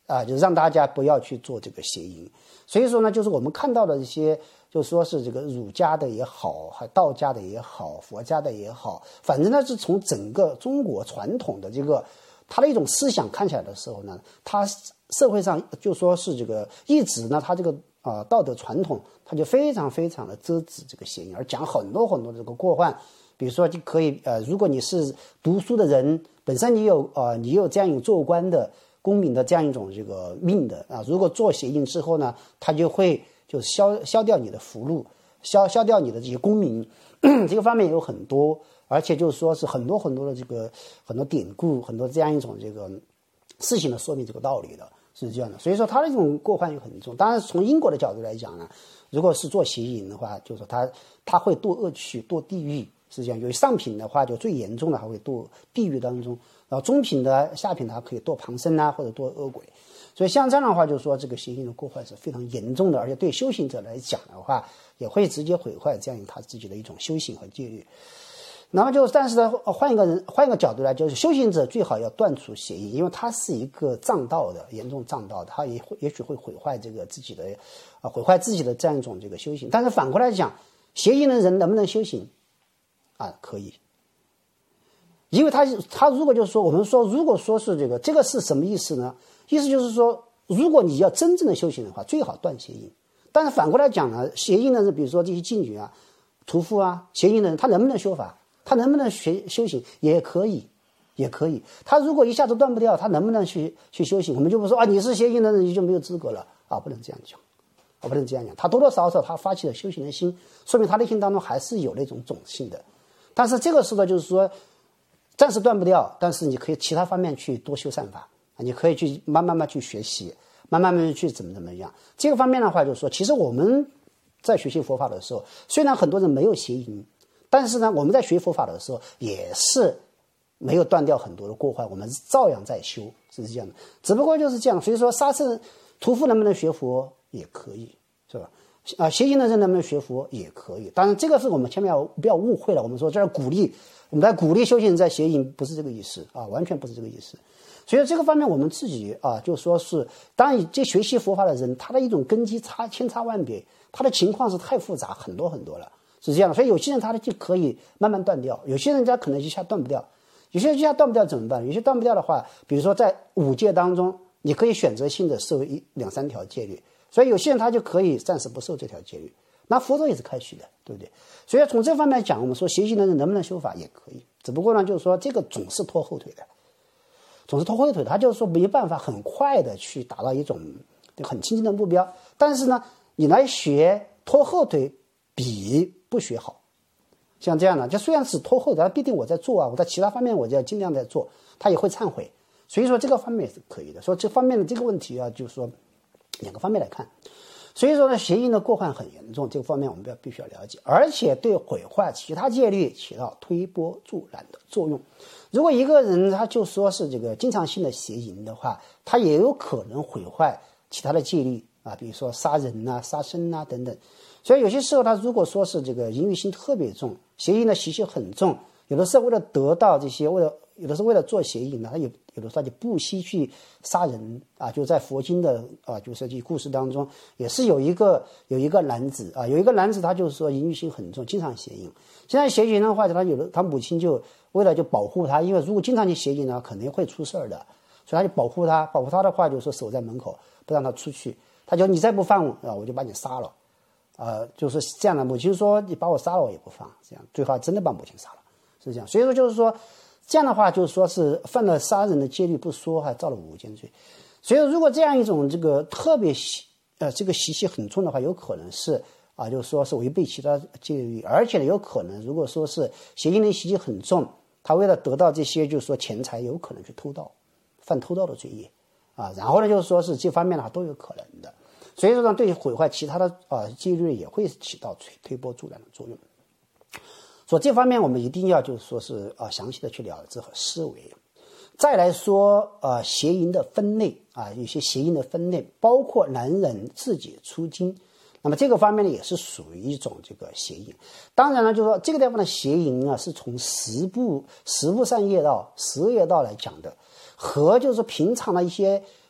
就是让大家不要去做这个邪淫。所以说呢，就是我们看到的一些，就说是这个儒家的也好，还道家的也好，佛家的也好，反正呢是从整个中国传统的这个他的一种思想看起来的时候呢，他社会上就说是这个一直呢，他这个道德传统，他就非常非常的遮止这个邪淫，而讲很多很多的这个过患。比如说就可以如果你是读书的人，本身你有这样一种做官的公民的这样一种这个命的如果做邪淫之后呢，他就会就消掉你的福禄，消掉你的这些功名这个方面有很多，而且就是说是很多很多的这个很多典故，很多这样一种这个事情的说明这个道理的，是这样的。所以说他的这种过患又很重。当然从因果的角度来讲呢，如果是做邪淫的话，就是说他会堕恶趣，堕地狱，是这样。有上品的话就最严重的还会堕地狱当中，然后中品的下品的还可以堕旁生或者堕恶鬼。所以像这样的话，就是说这个邪淫的过患是非常严重的，而且对修行者来讲的话，也会直接毁坏这样他自己的一种修行和戒律。那么但是呢，换一个角度来，就是修行者最好要断除邪淫，因为他是一个障道的，严重障道的，他也许会毁坏这个自己的毁坏自己的这样一种这个修行。但是反过来讲，邪淫的人能不能修行可以。因为他如果就是说，我们说如果说是这个是什么意思呢？意思就是说，如果你要真正的修行的话，最好断邪淫。但是反过来讲呢，邪淫的人，比如说这些妓女屠夫邪淫的人，他能不能修法？他能不能修行？也可以。他如果一下子断不掉，他能不能去修行？我们就不说你是邪淫的人，你就没有资格了不能这样讲。不能这样讲。他多多少少他发起了修行的心，说明他内心当中还是有那种种性的。但是这个时候就是说，暂时断不掉，但是你可以其他方面去多修善法，你可以去慢慢去学习，慢慢去怎么样。这个方面的话，就是说，其实我们在学习佛法的时候，虽然很多人没有邪淫，但是呢，我们在学佛法的时候也是没有断掉很多的过患，我们照样在修，是这样的。只不过就是这样，所以说杀生屠夫能不能学佛也可以，是吧？邪淫的人能不能学佛也可以。当然，这个是我们千万不要误会了。我们说这是我们在鼓励修行人在邪淫，不是这个意思完全不是这个意思。所以这个方面我们自己就说是，当然这学习佛法的人，他的一种根基千差万别，他的情况是太复杂很多很多了，是这样的。所以有些人他就可以慢慢断掉，有些人家可能一下断不掉，有些人一下断不掉怎么办？有些断不掉的话，比如说在5戒当中，你可以选择性的设2、3条戒律，所以有些人他就可以暂时不受这条戒律。那佛陀也是开许的，对不对？所以从这方面讲，我们说邪行的人能不能修法也可以，只不过呢，就是说这个总是拖后腿的，他就是说没办法很快的去达到一种很亲近的目标。但是呢，你来学拖后腿比不学好。像这样的，就虽然是拖后腿，必定我在做我在其他方面我就要尽量在做，他也会忏悔。所以说这个方面也是可以的。说这方面的这个问题就是说2个方面来看。所以说呢，邪淫的过患很严重，这个方面我们必须要了解，而且对毁坏其他戒律起到推波助澜的作用。如果一个人他就说是这个经常性的邪淫的话，他也有可能毁坏其他的戒律比如说杀人杀生等等。所以有些时候他如果说是这个淫欲心特别重，邪淫的习气很重，有的时候为了得到这些，有的是为了做邪淫他有的时候就不惜去杀人就在佛经的就是这故事当中，也是有一个男子有一个男子他就是说淫欲心很重，经常邪淫。现在邪淫的话，他母亲就为了就保护他，因为如果经常去邪淫呢，肯定会出事的，所以他就保护他的话，就是说守在门口不让他出去。他就你再不放我就把你杀了就是这样的。母亲说你把我杀了我也不放，这样最后真的把母亲杀了，是这样。所以说就是说这样的话，就是说是犯了杀人的戒律不说，还造了5件罪。所以如果这样一种这个特别这个习气很重的话，有可能是就是说是违背其他戒律，而且有可能如果说是邪淫的习气很重，他为了得到这些就是说钱财，有可能去偷盗，犯偷盗的罪业然后呢就是说是这方面的话都有可能的。所以说呢，对毁坏其他的戒律也会起到推波助澜的作用。所以这方面我们一定要就是说是详细的去了解和思维。再来说邪淫的分类有些邪淫的分类包括男人自己出经，那么这个方面呢也是属于一种这个邪淫。当然了，就是说这个地方的邪淫是从十部善业道、12业道来讲的，和就是说平常的一些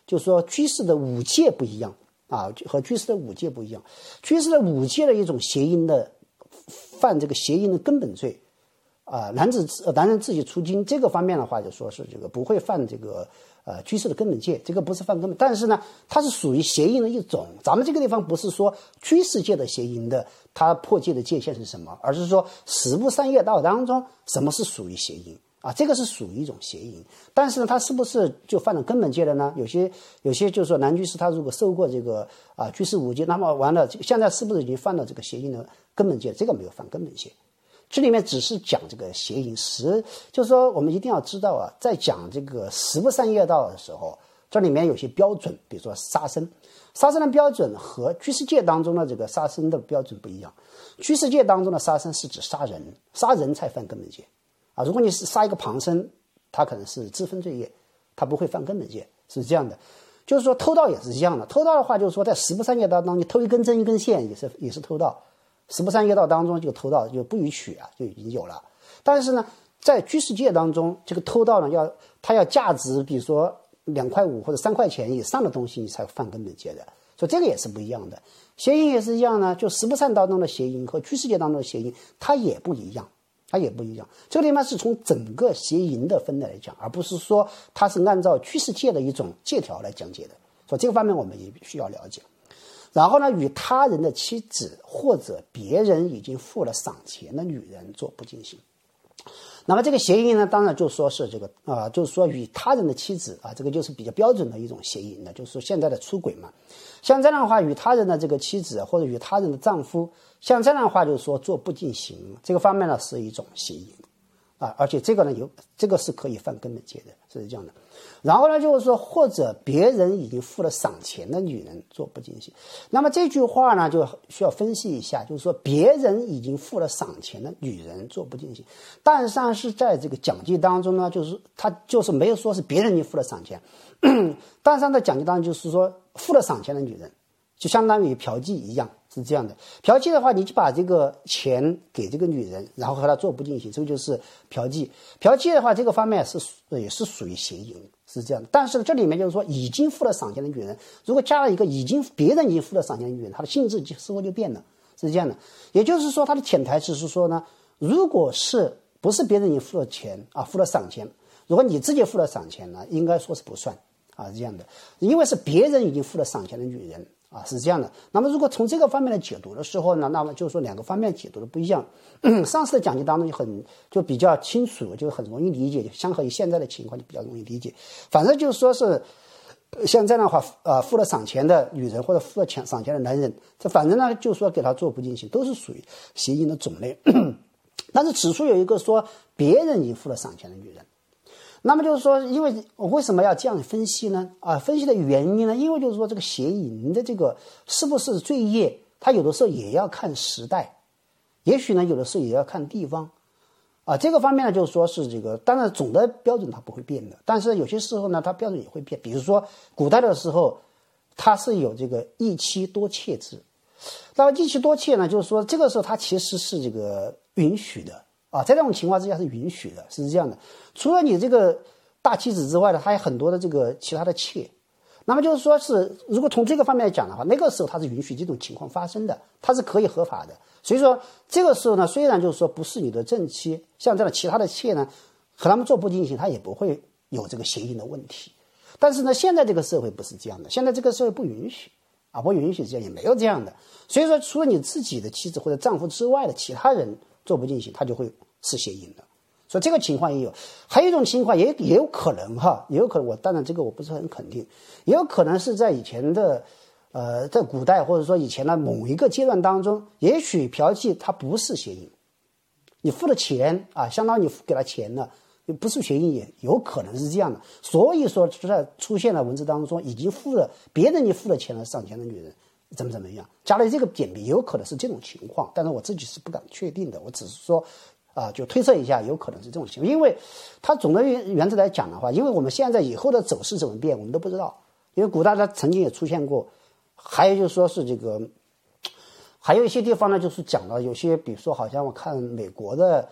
就是说居士的五戒不一样啊，和居士的五戒不一样。居士的五戒的一种邪淫的犯这个邪淫的根本罪啊，男人自己出经这个方面的话，就说是这个不会犯这个居士的根本戒，这个不是犯根本，但是呢，它是属于邪淫的一种。咱们这个地方不是说居士戒的邪淫的它破戒的界限是什么，而是说十部三业道当中什么是属于邪淫啊，这个是属于一种邪淫。但是呢，他是不是就犯了根本戒了呢？有些就是说男居士他如果受过这个居士五戒，那么完了现在是不是已经犯了这个邪淫的根本戒？这个没有犯根本戒。这里面只是讲这个邪淫就是说我们一定要知道啊，在讲这个十不善业道的时候，这里面有些标准，比如说杀生的标准和居士戒当中的这个杀生的标准不一样。居士戒当中的杀生是指杀人才犯根本戒啊。如果你是杀一个旁生，他可能是自分罪业，他不会犯根本戒，是这样的。就是说偷盗也是一样的，偷盗的话就是说在十不善业道当中，你偷一根针一根线也是偷盗。十不善业道当中，这个偷盗就不允许啊，就已经有了。但是呢，在居士戒当中，这个偷盗呢，它要价值，比如说2.5块或者3块钱以上的东西，你才犯根本戒的。所以这个也是不一样的。邪淫也是一样呢，就十不善当中的邪淫和居士戒当中的邪淫，它也不一样。这个地方是从整个邪淫的分类来讲，而不是说它是按照居士戒的一种戒条来讲解的。所以这个方面我们也需要了解。然后呢，与他人的妻子或者别人已经付了赏钱的女人做不敬行。那么这个邪淫呢，当然就说是这个就是说与他人的妻子啊，这个就是比较标准的一种邪淫的，就是说现在的出轨嘛。像这样的话，与他人的这个妻子或者与他人的丈夫，像这样的话就是说做不敬行，这个方面呢是一种邪淫啊，而且这个呢这个是可以犯根本戒的，是这样的。然后呢，就是说或者别人已经付了赏钱的女人做不敬行。那么这句话呢就需要分析一下，就是说别人已经付了赏钱的女人做不敬行，但是在这个讲记当中呢，就是他就是没有说是别人已经付了赏钱，但是在讲记当中就是说付了赏钱的女人就相当于嫖妓一样，是这样的。嫖妓的话，你就把这个钱给这个女人，然后和她做不敬行，这个就是嫖妓。嫖妓的话，这个方面也是属于邪淫，是这样的。但是这里面就是说，已经付了赏钱的女人，如果加了一个别人已经付了赏钱的女人，她的性质似乎就变了，是这样的。也就是说，她的潜台词是说呢，如果是不是别人已经付了钱啊，付了赏钱，如果你自己付了赏钱呢，应该说是不算啊，是这样的。因为是别人已经付了赏钱的女人。啊，是这样的。那么如果从这个方面来解读的时候呢，那么就是说两个方面解读的不一样。上次的讲解当中就比较清楚，就很容易理解，就相合于现在的情况就比较容易理解。反正就是说是像这样的话，付了赏钱的女人或者付了赏钱的男人，这反正呢就是说给他做不敬行，都是属于邪淫的种类。但是此处有一个说别人已经付了赏钱的女人。那么就是说，因为我为什么要这样分析呢？分析的原因呢？因为就是说，这个邪淫的这个是不是罪业，它有的时候也要看时代，也许呢，有的时候也要看地方，这个方面呢，就是说是这个，当然总的标准它不会变的，但是有些时候呢，它标准也会变。比如说古代的时候，它是有这个一妻多妾制，那么一妻多妾呢，就是说这个时候它其实是这个允许的。在这种情况之下是允许的，是这样的。除了你这个大妻子之外呢，还有很多的这个其他的妾。那么就是说是，如果从这个方面来讲的话，那个时候它是允许这种情况发生的，它是可以合法的。所以说这个时候呢，虽然就是说不是你的正妻，像这样的其他的妾呢，和他们做不敬行，他也不会有这个邪淫的问题。但是呢，现在这个社会不是这样的，现在这个社会不允许不允许这样，也没有这样的。所以说，除了你自己的妻子或者丈夫之外的其他人做不敬行，他就会是邪淫的。所以这个情况也有。还有一种情况也有可能也有可能，当然这个我不是很肯定，也有可能是在以前的在古代或者说以前的某一个阶段当中，也许嫖妓它不是邪淫，你付了钱相当于你给了钱了，不是邪淫，也有可能是这样的。所以说在出现了文字当中已经别人你付了钱了赏钱的女人怎么样，加了这个点笔，也有可能是这种情况，但是我自己是不敢确定的，我只是说就推测一下，有可能是这种情况。因为它总的原则来讲的话，因为我们现在以后的走势怎么变我们都不知道，因为古代它曾经也出现过。还有就是说是这个，还有一些地方呢就是讲了有些，比如说好像我看美国的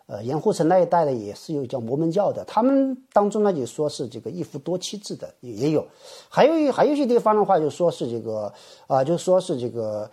盐湖城那一带的也是有叫摩门教的，他们当中呢就说是这个一夫多妻制的也有，还有一些地方的话就说是这个就说是这个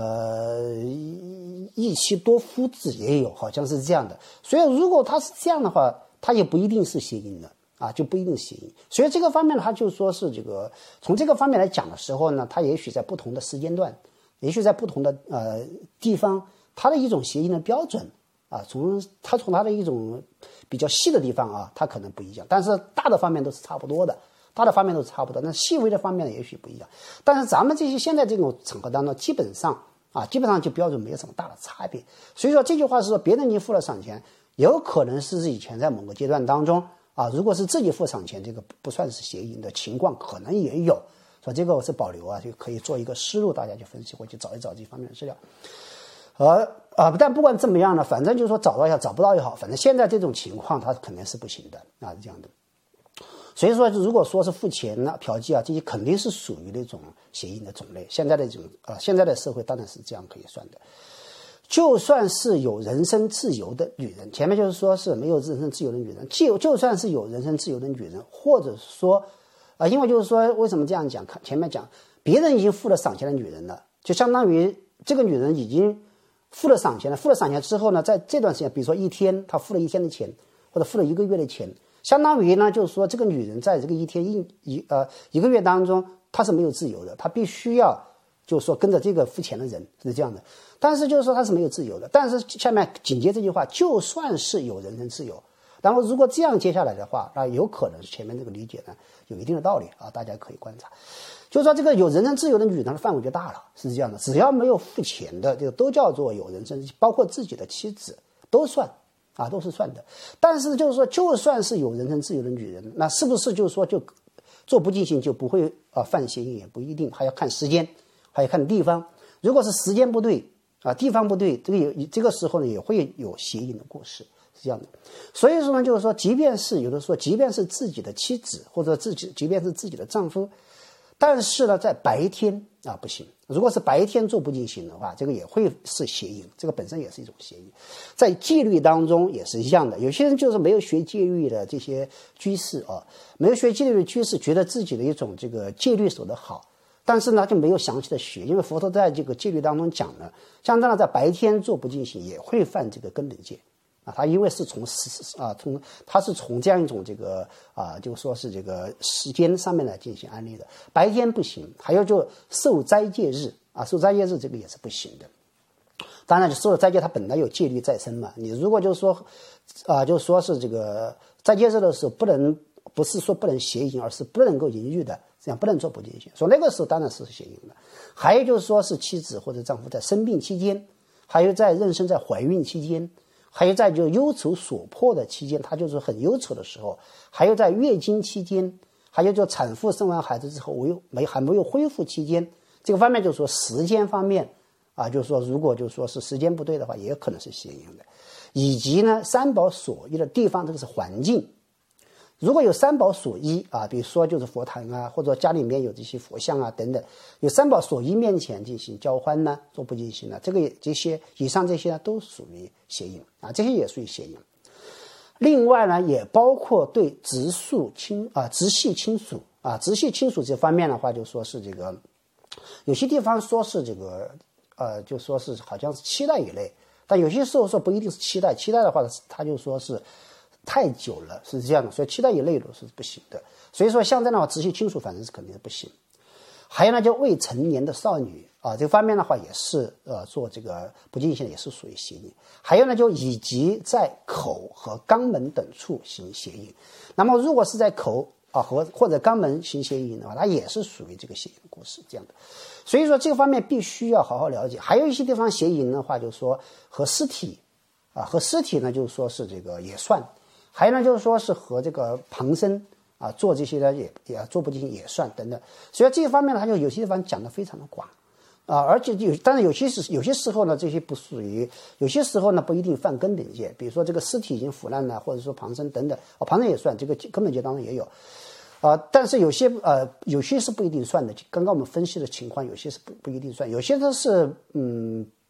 一妻多夫制也有，好像是这样的。所以如果他是这样的话，他也不一定是谐音的就不一定谐音。所以这个方面呢，他就说是这个从这个方面来讲的时候呢，他也许在不同的时间段，也许在不同的地方，他的一种谐音的标准从他的一种比较细的地方它可能不一样，但是大的方面都是差不多的，那细微的方面也许不一样。但是咱们这些现在这种场合当中，基本上就标准没有什么大的差别。所以说这句话是说，别人已经付了赏钱，有可能是以前在某个阶段当中如果是自己付赏钱，这个不算是谐音的情况，可能也有。所以这个我是保留就可以做一个思路，大家去分析或去找一找这方面的资料。但不管怎么样呢，反正就是说找到也好，找不到也好，反正现在这种情况它肯定是不行的是这样的。所以说如果说是付钱嫖妓这些肯定是属于那种谐音的种类。现在的这种现在的社会当然是这样可以算的。就算是有人身自由的女人，前面就是说是没有人身自由的女人，就算是有人身自由的女人，或者说因为就是说为什么这样讲，前面讲别人已经付了赏钱的女人了，就相当于这个女人已经付了赏钱了，付了赏钱之后呢，在这段时间，比如说一天，她付了1天的钱，或者付了1个月的钱，相当于呢，就是说这个女人在这个一个月当中，她是没有自由的，她必须要就是说跟着这个付钱的人，是这样的。但是就是说她是没有自由的。但是下面紧接这句话，就算是有人身自由，然后如果这样接下来的话，那有可能前面这个理解呢有一定的道理大家可以观察。就是说这个有人身自由的女人的范围就大了，是这样的，只要没有付钱的这个都叫做有人身，包括自己的妻子都算都是算的。但是就是说就算是有人身自由的女人，那是不是就是说就做不尽兴就不会犯谐音，也不一定，还要看时间，还要看地方。如果是时间不对地方不对，这个时候呢也会有谐音的故事，是这样的。所以说呢，就是说即便是有的说即便是自己的妻子，或者即便是自己的丈夫，但是呢在白天不行。如果是白天做不尽兴的话，这个也会是谐音，这个本身也是一种谐音。在戒律当中也是一样的，有些人就是没有学戒律的这些居士没有学戒律的居士，觉得自己的一种这个戒律守得好，但是呢就没有详细的学，因为佛陀在这个戒律当中讲了，相当的在白天做不尽兴也会犯这个根本戒他因为是他是从这样一种这个就说是这个时间上面来进行安利的，白天不行。还有就受斋戒日受斋戒日这个也是不行的。当然就受了斋戒，它本来有戒律在身嘛，你如果就是说就说是这个斋戒日的时候不是说不能邪淫，而是不能够淫欲的，这样不能做不尽兴，所以那个时候当然是邪淫的。还有就是说是妻子或者丈夫在生病期间，还有在妊娠在怀孕期间，还有在就忧愁所迫的期间，他就是很忧愁的时候，还有在月经期间，还有就产妇生完孩子之后还没有恢复期间，这个方面就是说时间方面就是说如果就是说是时间不对的话，也可能是邪淫的。以及呢三宝所依的地方，这个是环境。如果有三宝所依比如说就是佛坛或者家里面有这些佛像等等，有三宝所依面前进行交欢呢，做不尽兴呢，这些以上这些呢都属于邪淫这些也属于邪淫。另外呢也包括对直系亲属直系亲属这方面的话，就说是这个有些地方说是这个就说是好像是7代以内，但有些时候说不一定是7代，7代的话他就说是太久了，是这样的，所以7代以内都是不行的。所以说像这样的话直系亲属反正是肯定是不行。还有呢就未成年的少女这个方面的话也是做这个不尽兴也是属于邪淫。还有呢就以及在口和肛门等处行邪淫，那么如果是在口或者肛门行邪淫的话，它也是属于这个邪淫的故事，这样的。所以说这个方面必须要好好了解。还有一些地方邪淫的话，就是说和尸体呢就是说是这个也算。还有呢就是说是和这个旁生做这些呢也做不尽兴也算等等。所以这一方面呢，它就有些地方讲得非常的广而且当然有些时候呢这些不属于，有些时候呢不一定犯根本戒，比如说这个尸体已经腐烂了，或者说旁生等等旁生也算，这个根本戒当中也有但是有些是不一定算的。刚刚我们分析的情况，有些是不一定算，有些都是不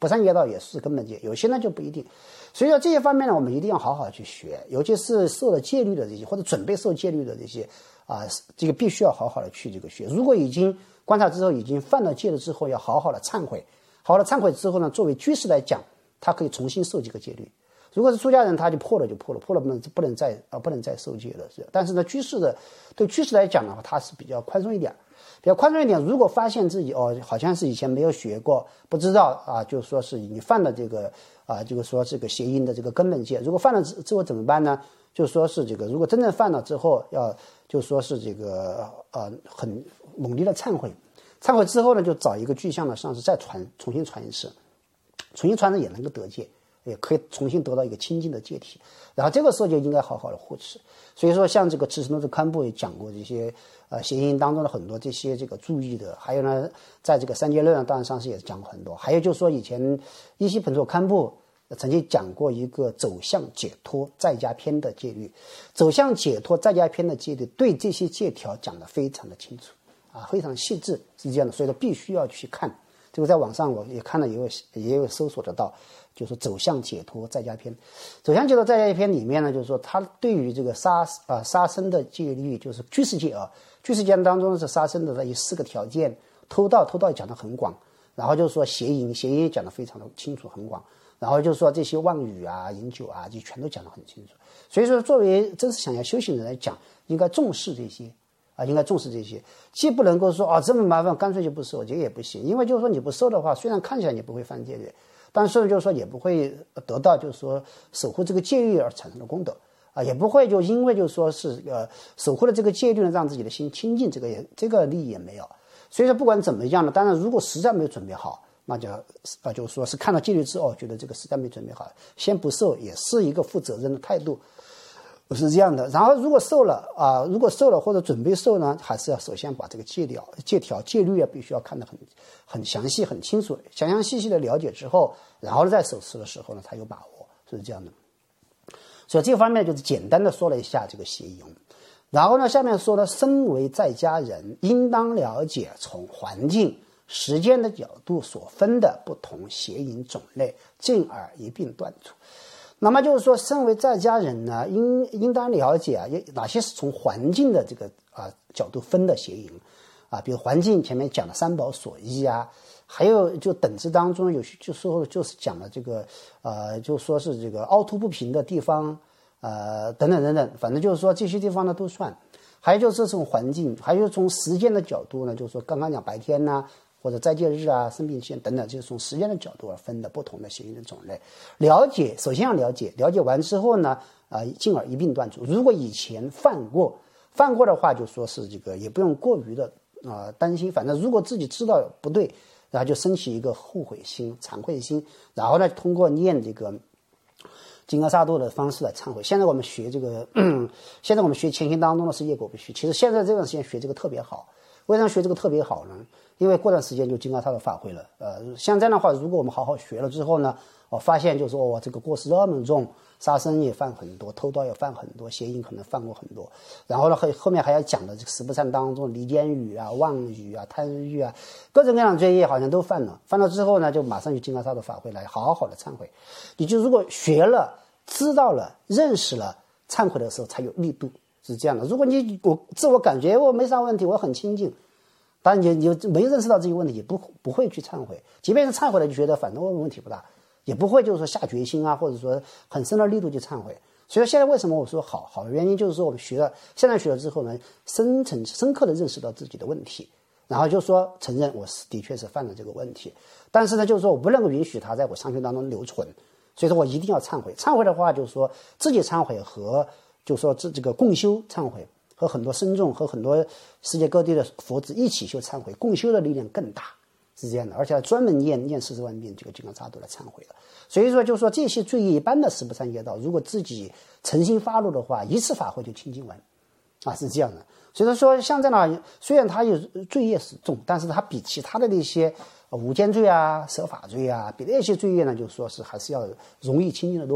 不善业道也是根本戒，有些呢就不一定。所以说这些方面呢，我们一定要好好去学，尤其是受了戒律的这些，或者准备受戒律的这些这个必须要好好的去这个学。如果已经观察之后已经犯了戒了之后，要好好的忏悔。好好的忏悔之后呢，作为居士来讲，他可以重新受这个戒律。如果是出家人，他就破了就破了，破了不能再受戒了。但是呢，对居士来讲的话，他是比较宽松一点。如果发现自己好像是以前没有学过，不知道就是说是你犯了这个就是说这个邪淫的这个根本戒，如果犯了之后怎么办呢？就是说是这个，如果真正犯了之后，要就是说是这个很猛烈的忏悔。忏悔之后呢，就找一个具象的上师再重新传一次，重新传呢也能够得戒，也可以重新得到一个清净的戒体。然后这个时候就应该好好的护持。所以说像这个持承诺堪布也讲过这些邪淫当中的很多这些这个注意的，还有呢在这个三戒论当然上师也讲过很多。还有就是说以前依稀本座堪布曾经讲过一个走向解脱在家篇的戒律，走向解脱在家篇的戒律对这些戒条讲得非常的清楚非常细致，是这样的。所以说必须要去看这个，在网上我也看了也有搜索得到，就是走向解脱在家篇。走向解脱在家篇里面呢，就是说他对于这个杀生的戒律，就是居士戒居士戒当中是杀生的这4个条件，偷盗讲得很广，然后就是说邪淫讲得非常的清楚很广，然后就是说这些妄语饮酒就全都讲得很清楚。所以说作为真是想要修行人来讲，应该重视这些应该重视这些，既不能够说这么麻烦干脆就不受，这个也不行。因为就是说你不受的话，虽然看起来你不会犯戒律，但是就是说也不会得到就是说守护这个戒律而产生的功德也不会就因为就是说是守护了这个戒律呢，让自己的心清净，这个利益也没有。所以说不管怎么样呢，当然如果实在没有准备好，那就是说是看到戒律之后觉得这个实在没准备好，先不受也是一个负责任的态度，是这样的。然后如果受了或者准备受呢，还是要首先把这个戒条戒律必须要看得很详细很清楚，详详细细的了解之后，然后在守持的时候呢才有把握，是这样的。所以这方面就是简单的说了一下这个邪淫。然后呢下面说了，身为在家人应当了解从环境时间的角度所分的不同邪淫种类，进而一并断除。那么就是说身为在家人呢，应当了解哪些是从环境的这个角度分的邪淫比如环境前面讲的三宝所依还有就等支当中有些就是讲了这个就说是这个凹凸不平的地方等等，反正就是说这些地方呢都算。还有就是从环境，还有从时间的角度呢，就是说刚刚讲白天或者斋戒日生病期等等，就是从时间的角度而分的不同的邪淫的种类。首先要了解完之后呢进而一并断除。如果以前犯过的话，就说是这个也不用过于的担心，反正如果自己知道不对，然后就升起一个后悔心惭愧心，然后呢通过念这个金刚萨埵的方式来忏悔。现在我们学前行当中的是业果不虚，其实现在这段时间学这个特别好。为什么学这个特别好呢？因为过段时间就金刚萨埵法会了像这样的话，如果我们好好学了之后呢，我发现就是说这个过失那么重，杀生也犯很多，偷盗也犯很多，邪淫可能犯过很多。然后呢后面还要讲的这个十不善当中离间语妄语贪欲各种各样的罪业好像都犯了之后呢，就马上去金刚萨埵法会来好好的忏悔。你就如果学了知道了认识了，忏悔的时候才有力度，是这样的。如果我自我感觉我没啥问题，我很清净，当然你没认识到这些问题，也不会去忏悔。即便是忏悔了，就觉得反正问题不大，也不会就是说下决心或者说很深的力度去忏悔。所以现在为什么我说好的原因，就是说我们现在学了之后呢，深刻的认识到自己的问题，然后就说承认我的确是犯了这个问题，但是呢就是说我不能够允许它在我上学当中留存，所以说我一定要忏悔。忏悔的话就是说自己忏悔和就是说这个共修忏悔，和很多僧众和很多世界各地的佛子一起修忏悔，共修的力量更大，是这样的。而且专门念40万遍这个金刚萨埵来忏悔了。所以说就是说这些罪业一般的十不善业道，如果自己诚心发露的话，一次法会就清净完是这样的。所以说像这样，虽然他有罪业是重，但是他比其他的那些无间罪舍法罪比那些罪业呢，就是说是还是要容易清净的多。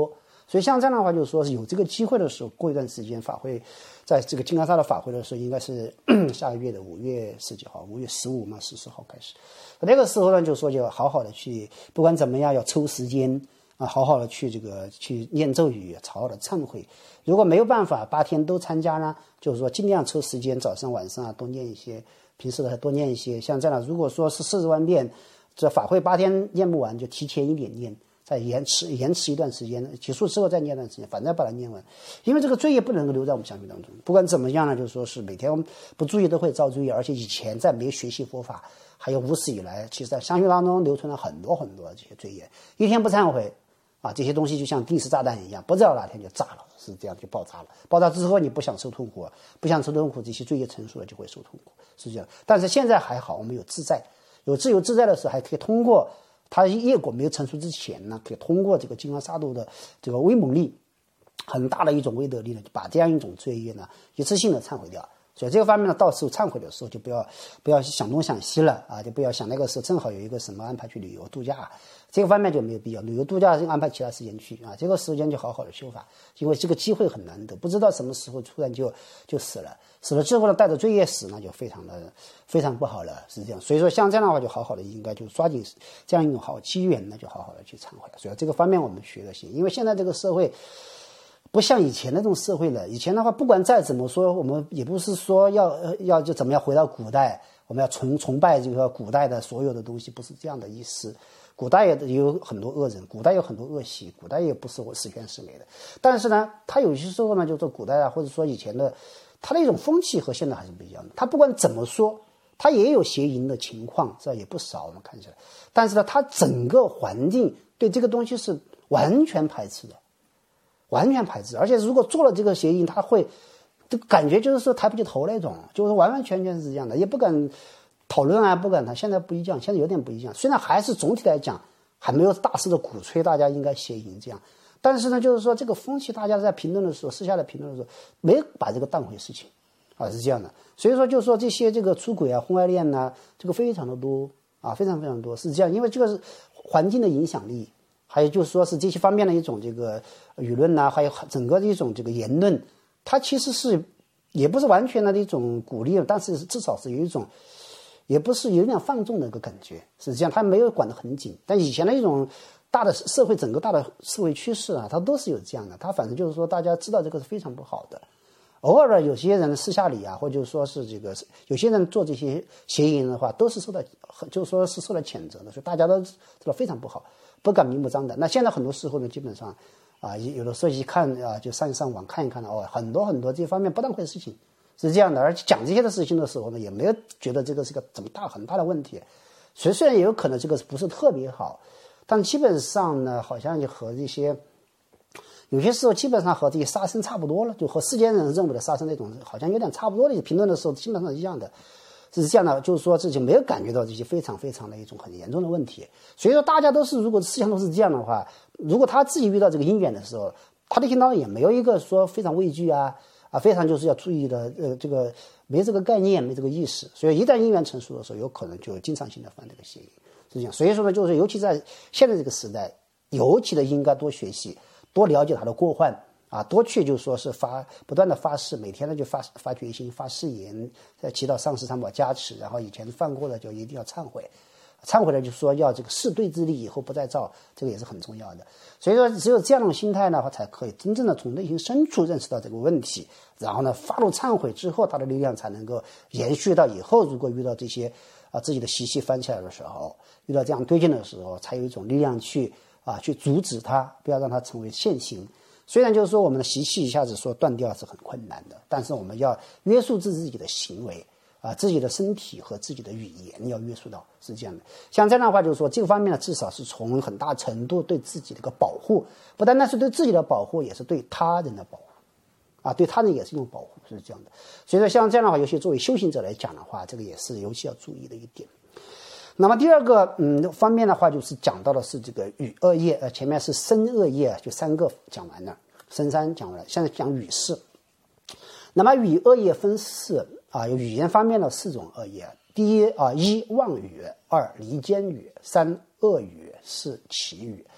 所以像这样的话，就是说是有这个机会的时候，过一段时间法会，在这个金刚萨的法会的时候，应该是下个月的5月10几号，5月15嘛14号开始。那个时候呢，就说就好好的去，不管怎么样，要抽时间啊，好好的去去念咒语，好好的忏悔。如果没有办法8天都参加呢，就是说尽量抽时间，早上晚上啊多念一些，平时的多念一些。像这样，如果说是40万遍，这法会8天念不完，就提前一点念。再延迟一段时间，结束之后再念一段时间，反正把它念完。因为这个罪业不能够留在我们相续当中，不管怎么样呢，就是说是每天我们不注意都会造罪业，而且以前在没学习佛法，还有无始以来，其实在相续当中留存了很多很多这些罪业，一天不忏悔啊，这些东西就像定时炸弹一样，不知道哪天就炸了，是这样就爆炸了。爆炸之后你不想受痛苦，不想受痛苦，这些罪业成熟了就会受痛苦，是这样。但是现在还好，我们有自在，有自由自在的时候，还可以通过。它业果没有成熟之前呢，可以通过这个金刚萨埵的这个威猛力，很大的一种威德力呢，就把这样一种罪业呢一次性的忏悔掉。所以这个方面呢，到时候忏悔的时候就不要想东想西了啊，就不要想那个时候正好有一个什么安排去旅游度假，这个方面就没有必要。旅游度假就安排其他时间去啊，这个时间就好好的修法，因为这个机会很难得，不知道什么时候突然就死了。死了之后呢，带着罪业死，那就非常不好了，是这样。所以说，像这样的话，就好好的应该就抓紧这样一种好机缘呢，就好好的去忏悔。所以这个方面我们学的行，因为现在这个社会不像以前那种社会了。以前的话，不管再怎么说，我们也不是说要就怎么样回到古代，我们要崇拜这个古代的所有的东西，不是这样的意思。古代也有很多恶人，古代有很多恶习，古代也不是我十全十美的。但是呢，它有些时候呢，就说古代啊，或者说以前的。它的一种风气和现在还是不一样的。它不管怎么说，它也有邪淫的情况，这也不少，我们看起来。但是呢，它整个环境对这个东西是完全排斥的，完全排斥。而且如果做了这个邪淫，它会这个感觉就是说抬不起头那种，就是完完全全是这样的，也不敢讨论啊，不敢谈。现在不一样，现在有点不一样。虽然还是总体来讲还没有大肆的鼓吹大家应该邪淫这样。但是呢，就是说这个风气，大家在评论的时候，私下的评论的时候，没有把这个当回事情，啊，是这样的。所以说，就是说这些这个出轨啊、婚外恋呐，这个非常的多啊，非常非常多，是这样。因为这个是环境的影响力，还有就是说是这些方面的一种这个舆论呐，还有整个的一种这个言论，它其实是也不是完全的一种鼓励，但是至少是有一种，也不是有点放纵的一个感觉，是这样。它没有管得很紧，但以前的一种。大的社会整个大的社会趋势啊，它都是有这样的。它反正就是说，大家知道这个是非常不好的。偶尔的有些人私下里啊，或者说是这个有些人做这些邪淫的话，都是受到就是说是受到谴责的，所以大家都知道非常不好，不敢明目张胆。那现在很多时候呢，基本上啊，有的时候一看啊，就上网看一看哦，很多很多这方面不当回事情是这样的。而且讲这些的事情的时候呢，也没有觉得这个是个怎么很大的问题。虽然也有可能这个不是特别好。但基本上呢，好像就和这些有些时候基本上和这些杀生差不多了，就和世间人认为的杀生那种好像有点差不多的评论的时候，基本上是一样的，是这样的，就是说自己没有感觉到这些非常非常的一种很严重的问题。所以说大家都是如果思想都是这样的话，如果他自己遇到这个因缘的时候，他的听到也没有一个说非常畏惧啊，非常就是要注意的这个没这个概念，没这个意识，所以一旦因缘成熟的时候，有可能就经常性的犯这个邪淫。是这样，所以说呢，就是尤其在现在这个时代，尤其的应该多学习，多了解他的过患啊，多去就是说是不断的发誓，每天呢就发决心、发誓言，在祈祷上师三宝加持，然后以前犯过的就一定要忏悔，忏悔了就是说要这个誓对之力，以后不再造，这个也是很重要的。所以说，只有这样的心态呢，才可以真正的从内心深处认识到这个问题，然后呢，发露忏悔之后，他的力量才能够延续到以后，如果遇到这些自己的习气翻起来的时候，遇到这样对劲的时候，才有一种力量去阻止它，不要让它成为现行。虽然就是说我们的习气一下子说断掉是很困难的，但是我们要约束自己的行为自己的身体和自己的语言要约束到，是这样的。像这样的话，就是说这个方面呢，至少是从很大程度对自己的一个保护，不单单是对自己的保护，也是对他人的保护对他人也是一种保护，是这样的。所以说像这样的话，尤其作为修行者来讲的话，这个也是尤其要注意的一点。那么第二个方面的话，就是讲到的是这个语恶业，前面是身恶业，就3个讲完了，身3讲完了，现在讲语事。那么语恶业分4有语言方面的4种恶业。第一1妄语，2离间语，3恶语，4绮语。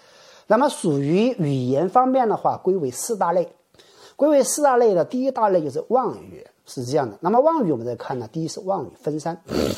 那么属于语言方面的话，归为4大类。归为4大类的第一大类就是妄语，是这样的。那么妄语我们再看呢，第一是妄语分3：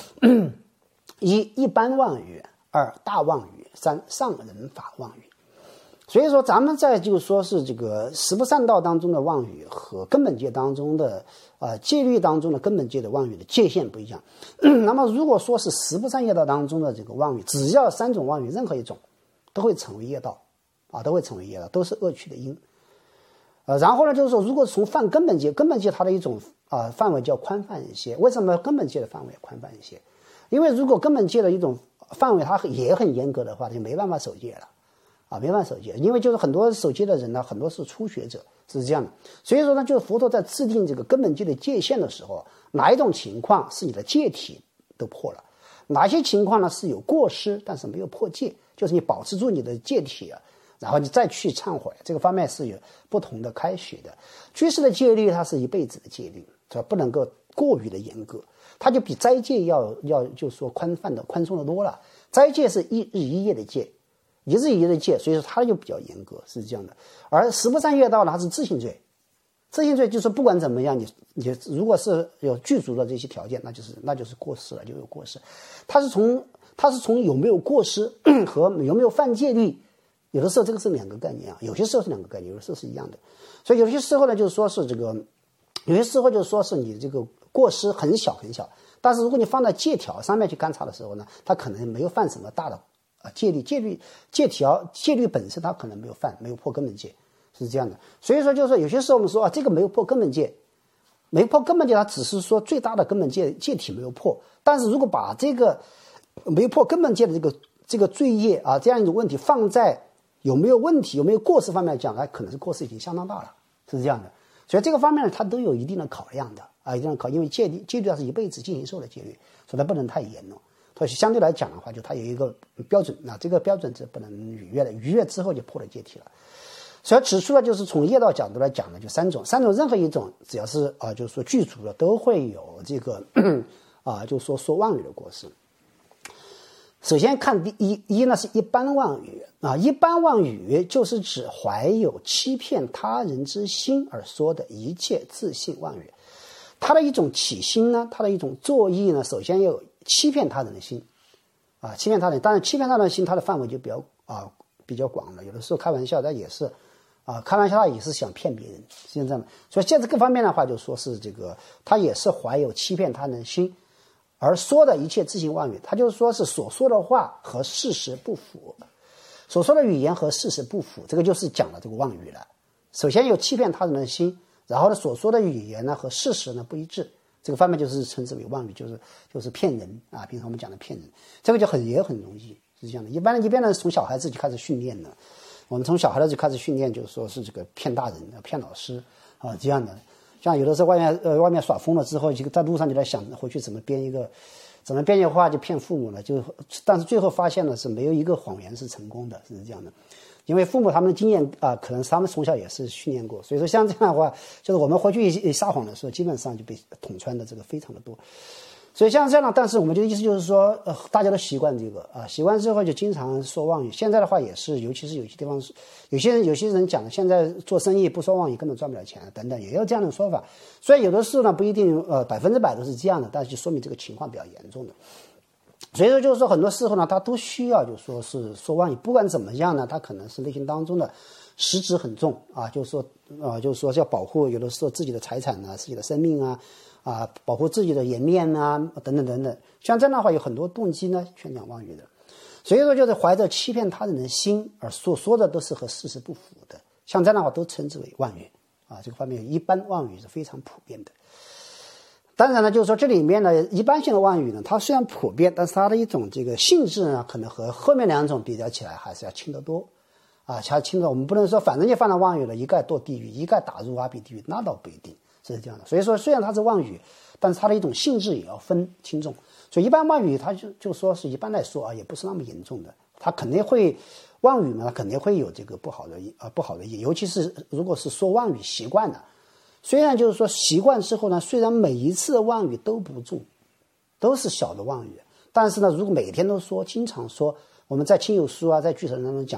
一般妄语，2大妄语，3上人法妄语。所以说咱们在就是说是这个十不善道当中的妄语和根本戒当中的戒律当中的根本戒的妄语的界限不一样。那么如果说是十不善业道当中的这个妄语，只要3种妄语任何一种都会成为业道都会成为业道，都是恶趣的因。然后呢，就是说，如果从犯根本戒，根本戒它的一种范围叫宽泛一些。为什么根本戒的范围宽泛一些？因为如果根本戒的一种范围它也很严格的话，就没办法守戒了没办法守戒。因为就是很多守戒的人呢，很多是初学者，是这样的。所以说呢，就是佛陀在制定这个根本戒的界限的时候，哪一种情况是你的戒体都破了，哪些情况呢是有过失但是没有破戒，就是你保持住你的戒体然后你再去忏悔，这个方面是有不同的开许的。居士的戒律它是一辈子的戒律，不能够过于的严格，它就比斋戒要就是说宽松的多了。斋戒是一日一夜的戒，一日一夜的戒，所以说它就比较严格，是这样的。而十不善业道呢，它是自性罪，自性罪就是不管怎么样，你如果是有具足的这些条件，那就是过失了，就有过失。它是从有没有过失和有没有犯戒律。有的时候这个是2个概念有些时候是2个概念，有的时候是一样的。所以有些时候呢，就是说是这个，有些时候就是说是你这个过失很小很小，但是如果你放在戒条上面去观察的时候呢，它可能没有犯什么大的戒律本身它可能没有破根本戒，是这样的。所以说就是说有些时候我们说这个没有破根本戒，它只是说最大的根本戒体没有破，但是如果把这个没有破根本戒的这个罪业这样一种问题放在有没有问题有没有过失方面讲，可能是过失已经相当大了，是这样的。所以这个方面呢，它都有一定的考量的一定的因为戒律它是一辈子进行受的戒律，所以它不能太严了。所以相对来讲的话，就它有一个标准，这个标准是不能逾越的，逾越之后就破了戒体了。所以指出呢，就是从业道角度来讲呢，就3种任何一种只要是就是说具足的，都会有这个就是说妄语的过失。首先看第一呢是一般妄语一般妄语就是指怀有欺骗他人之心而说的一切自性妄语。它的一种起心呢，它的一种作意呢，首先要欺骗他人的心欺骗他人。当然欺骗他人的心，它的范围就比较广了。有的时候开玩笑，他也是开玩笑，他也是想骗别人，是这样的。所以这个方面的话，就说是这个他也是怀有欺骗他人的心而说的一切自性妄语，他就是说是所说的话和事实不符，所说的语言和事实不符，这个就是讲了这个妄语了。首先有欺骗他人的心，然后呢所说的语言呢和事实呢不一致，这个方面就是称之为妄语，就是骗人平常我们讲的骗人，这个就也很容易，是这样的。一般呢从小孩子就开始训练了，我们从小孩子就开始训练，就是说是这个骗大人骗老师这样的。像有的时候外面耍疯了之后，在路上就在想回去怎么编一句话就骗父母了，但是最后发现了是没有一个谎言是成功的，是这样的。因为父母他们的经验可能他们从小也是训练过，所以说像这样的话，就是我们回去一撒谎的时候，基本上就被捅穿的这个非常的多。所以像这样，但是我们的意思就是说，大家都习惯这个习惯之后就经常说妄语。现在的话也是，尤其是有些地方，有些人讲现在做生意不说妄语根本赚不了钱等等，也有这样的说法。所以有的时候呢不一定100%都是这样的，但是就说明这个情况比较严重的。所以说就是说很多时候呢，他都需要就说是说妄语，不管怎么样呢，他可能是内心当中的实质很重就是说要保护有的时候自己的财产自己的生命保护自己的颜面等等等等，像这样的话有很多动机呢宣讲妄语的。所以说就是怀着欺骗他人的心而所说的都是和事实不符的，像这样的话都称之为妄语这个方面一般妄语是非常普遍的。当然呢，就是说这里面呢一般性的妄语呢，它虽然普遍，但是它的一种这个性质呢，可能和后面2种比较起来还是要轻得多还轻的。我们不能说反正你犯了妄语了，一概堕地狱，一概打入阿鼻地狱，那倒不一定是这样的。所以说虽然它是妄语，但是它的一种性质也要分轻重。所以一般妄语它就说是一般来说也不是那么严重的，它肯定会妄语嘛，它肯定会有这个不好的意，尤其是如果是说妄语习惯了。虽然就是说习惯之后呢，虽然每一次的妄语都不重，都是小的妄语，但是呢，如果每天都说，经常说，我们在亲友书在聚首当中讲，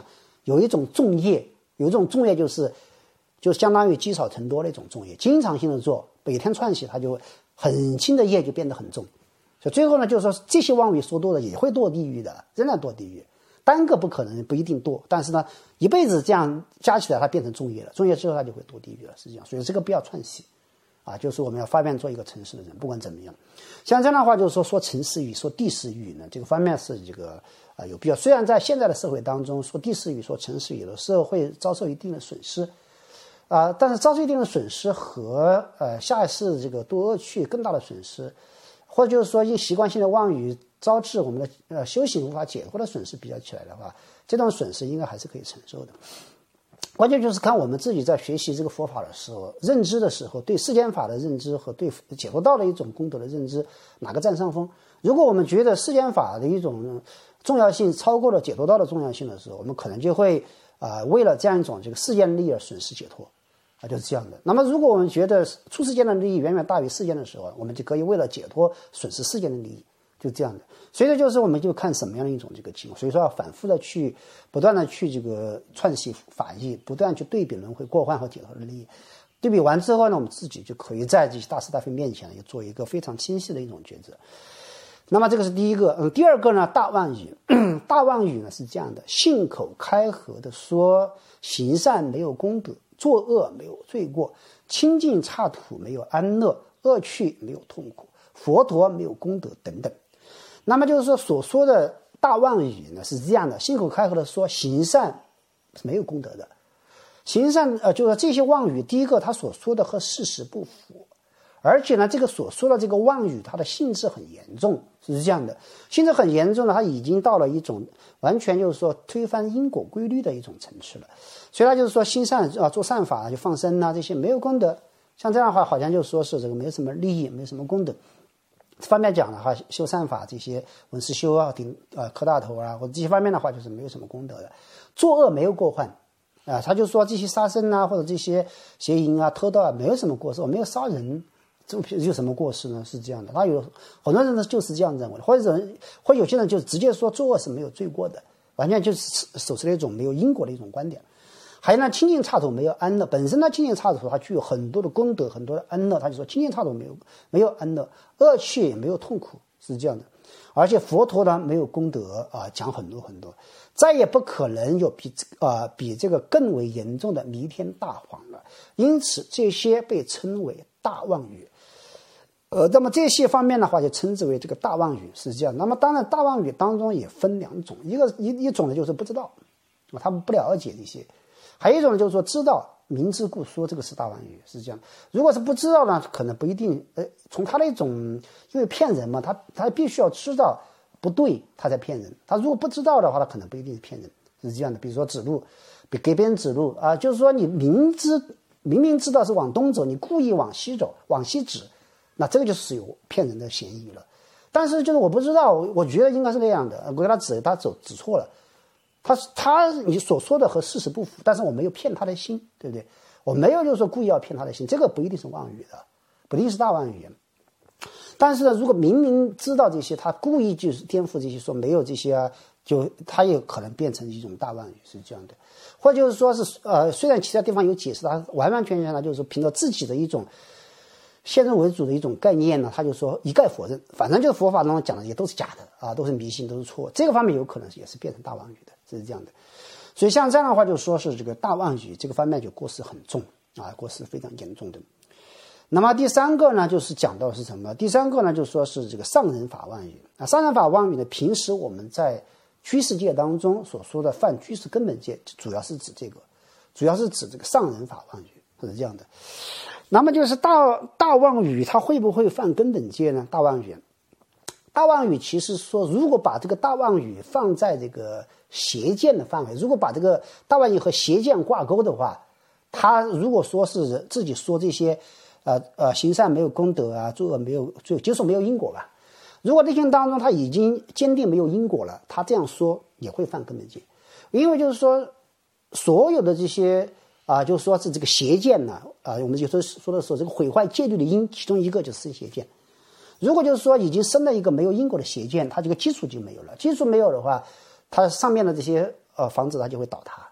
有一种重业，就相当于积少成多的一种重业，经常性的做，每天串习，它就很轻的业就变得很重。所以最后呢，就是说这些妄语说多了也会堕地狱的，仍然堕地狱。单个不可能不一定堕，但是呢，一辈子这样加起来，它变成重业了，重业之后它就会堕地狱了，是这样。所以这个不要串习啊，就是我们要发愿做一个诚实的人，不管怎么样。像这样的话，就是说诚实语、说地势语呢，这个方面是这个有必要。虽然在现在的社会当中，说地势语、说诚实语，有的时候会遭受一定的损失但是遭受一定的损失和下一世这个堕恶趣更大的损失，或者就是说因习惯性的妄语招致我们的修行无法解脱的损失比较起来的话，这种损失应该还是可以承受的。关键就是看我们自己在学习这个佛法的时候，认知的时候，对世间法的认知和对解脱道的一种功德的认知，哪个占上风？如果我们觉得世间法的一种重要性超过了解脱道的重要性的时候，我们可能就会为了这样一种这个世间利益而损失解脱就是这样的。那么如果我们觉得出世间的利益远远大于世间的时候，我们就可以为了解脱损失世间的利益，就这样的。所以这就是我们就看什么样的一种这个情况，所以说要反复的去不断的去这个串习法义，不断去对比轮回过患和解脱的利益。对比完之后呢，我们自己就可以在这些大是大非面前也做一个非常清晰的一种抉择。那么这个是第一个。第二个呢，大妄语。大妄语呢是这样的：信口开河的说行善没有功德，作恶没有罪过，清净刹土没有安乐，恶趣没有痛苦，佛陀没有功德等等。那么就是说所说的大妄语呢是这样的：信口开河的说行善是没有功德的。行善就是这些妄语，第一个他所说的和事实不符，而且呢这个所说的这个妄语它的性质很严重，是这样的。性质很严重的，它已经到了一种完全就是说推翻因果规律的一种层次了。所以他就是说行善做善法就放生这些没有功德，像这样的话好像就说是这个没什么利益，没什么功德。方面讲的话，修善法这些闻思修磕大头或者这些方面的话，就是没有什么功德的。作恶没有过患他就说这些杀生或者这些邪淫偷盗没有什么过失，我没有杀人，这有什么过失呢？是这样的。他有很多人就是这样认为的，或有些人就直接说作恶是没有罪过的，完全就是守持了一种没有因果的一种观点。还有呢，清净刹土没有安乐，本身呢清净刹土它具有很多的功德，很多的安乐，他就说清净刹土没有安乐，恶趣也没有痛苦，是这样的。而且佛陀呢没有功德讲很多很多，再也不可能有比这个更为严重的弥天大谎了。因此这些被称为大妄语。那么这些方面的话就称之为这个大妄语，是这样。那么当然大妄语当中也分两种，一种呢就是不知道，他们不了解这些。还有一种呢就是说知道，明知故说，这个是大妄语，是这样。如果是不知道呢，可能不一定从他的一种，因为骗人嘛，他必须要知道不对他才骗人。他如果不知道的话，他可能不一定是骗人，是这样的。比如说指路，给别人指路就是说你明明知道是往东走，你故意往西走，往西指，那这个就是有骗人的嫌疑了。但是就是我不知道，我觉得应该是那样的，我给他指错了。你所说的和事实不符，但是我没有骗他的心，对不对？我没有就是说故意要骗他的心，这个不一定是妄语的，不一定是大妄语。但是呢，如果明明知道这些，他故意就是颠覆这些，说没有这些就他也可能变成一种大妄语，是这样的。或者就是说是虽然其他地方有解释，他完完全全呢就是凭着自己的一种先入为主的一种概念呢，他就说一概否认，反正就是佛法当中讲的也都是假的都是迷信，都是错。这个方面有可能也是变成大妄语的，是这样的。所以像这样的话，就说是这个大妄语这个方面就过失很重过失非常严重的。那么第三个呢，就是讲到是什么？第三个呢，就说是这个上人法妄语上人法妄语呢，平时我们在居士界当中所说的犯居士根本戒，主要是指这个上人法妄语，是这样的。那么就是大妄语它会不会犯根本戒呢？大妄语其实说，如果把这个大妄语放在这个邪见的范围，如果把这个大妄语和邪见挂钩的话，他如果说是自己说这些行善没有功德作恶没有罪，就说没有因果吧。如果内心当中他已经坚定没有因果了，他这样说也会犯根本戒。因为就是说所有的这些就是说是这个邪见呢我们就说的时候，这个毁坏戒律的因，其中一个就是生邪见。如果就是说已经生了一个没有因果的邪见，它这个基础就没有了，基础没有的话，它上面的这些房子它就会倒塌。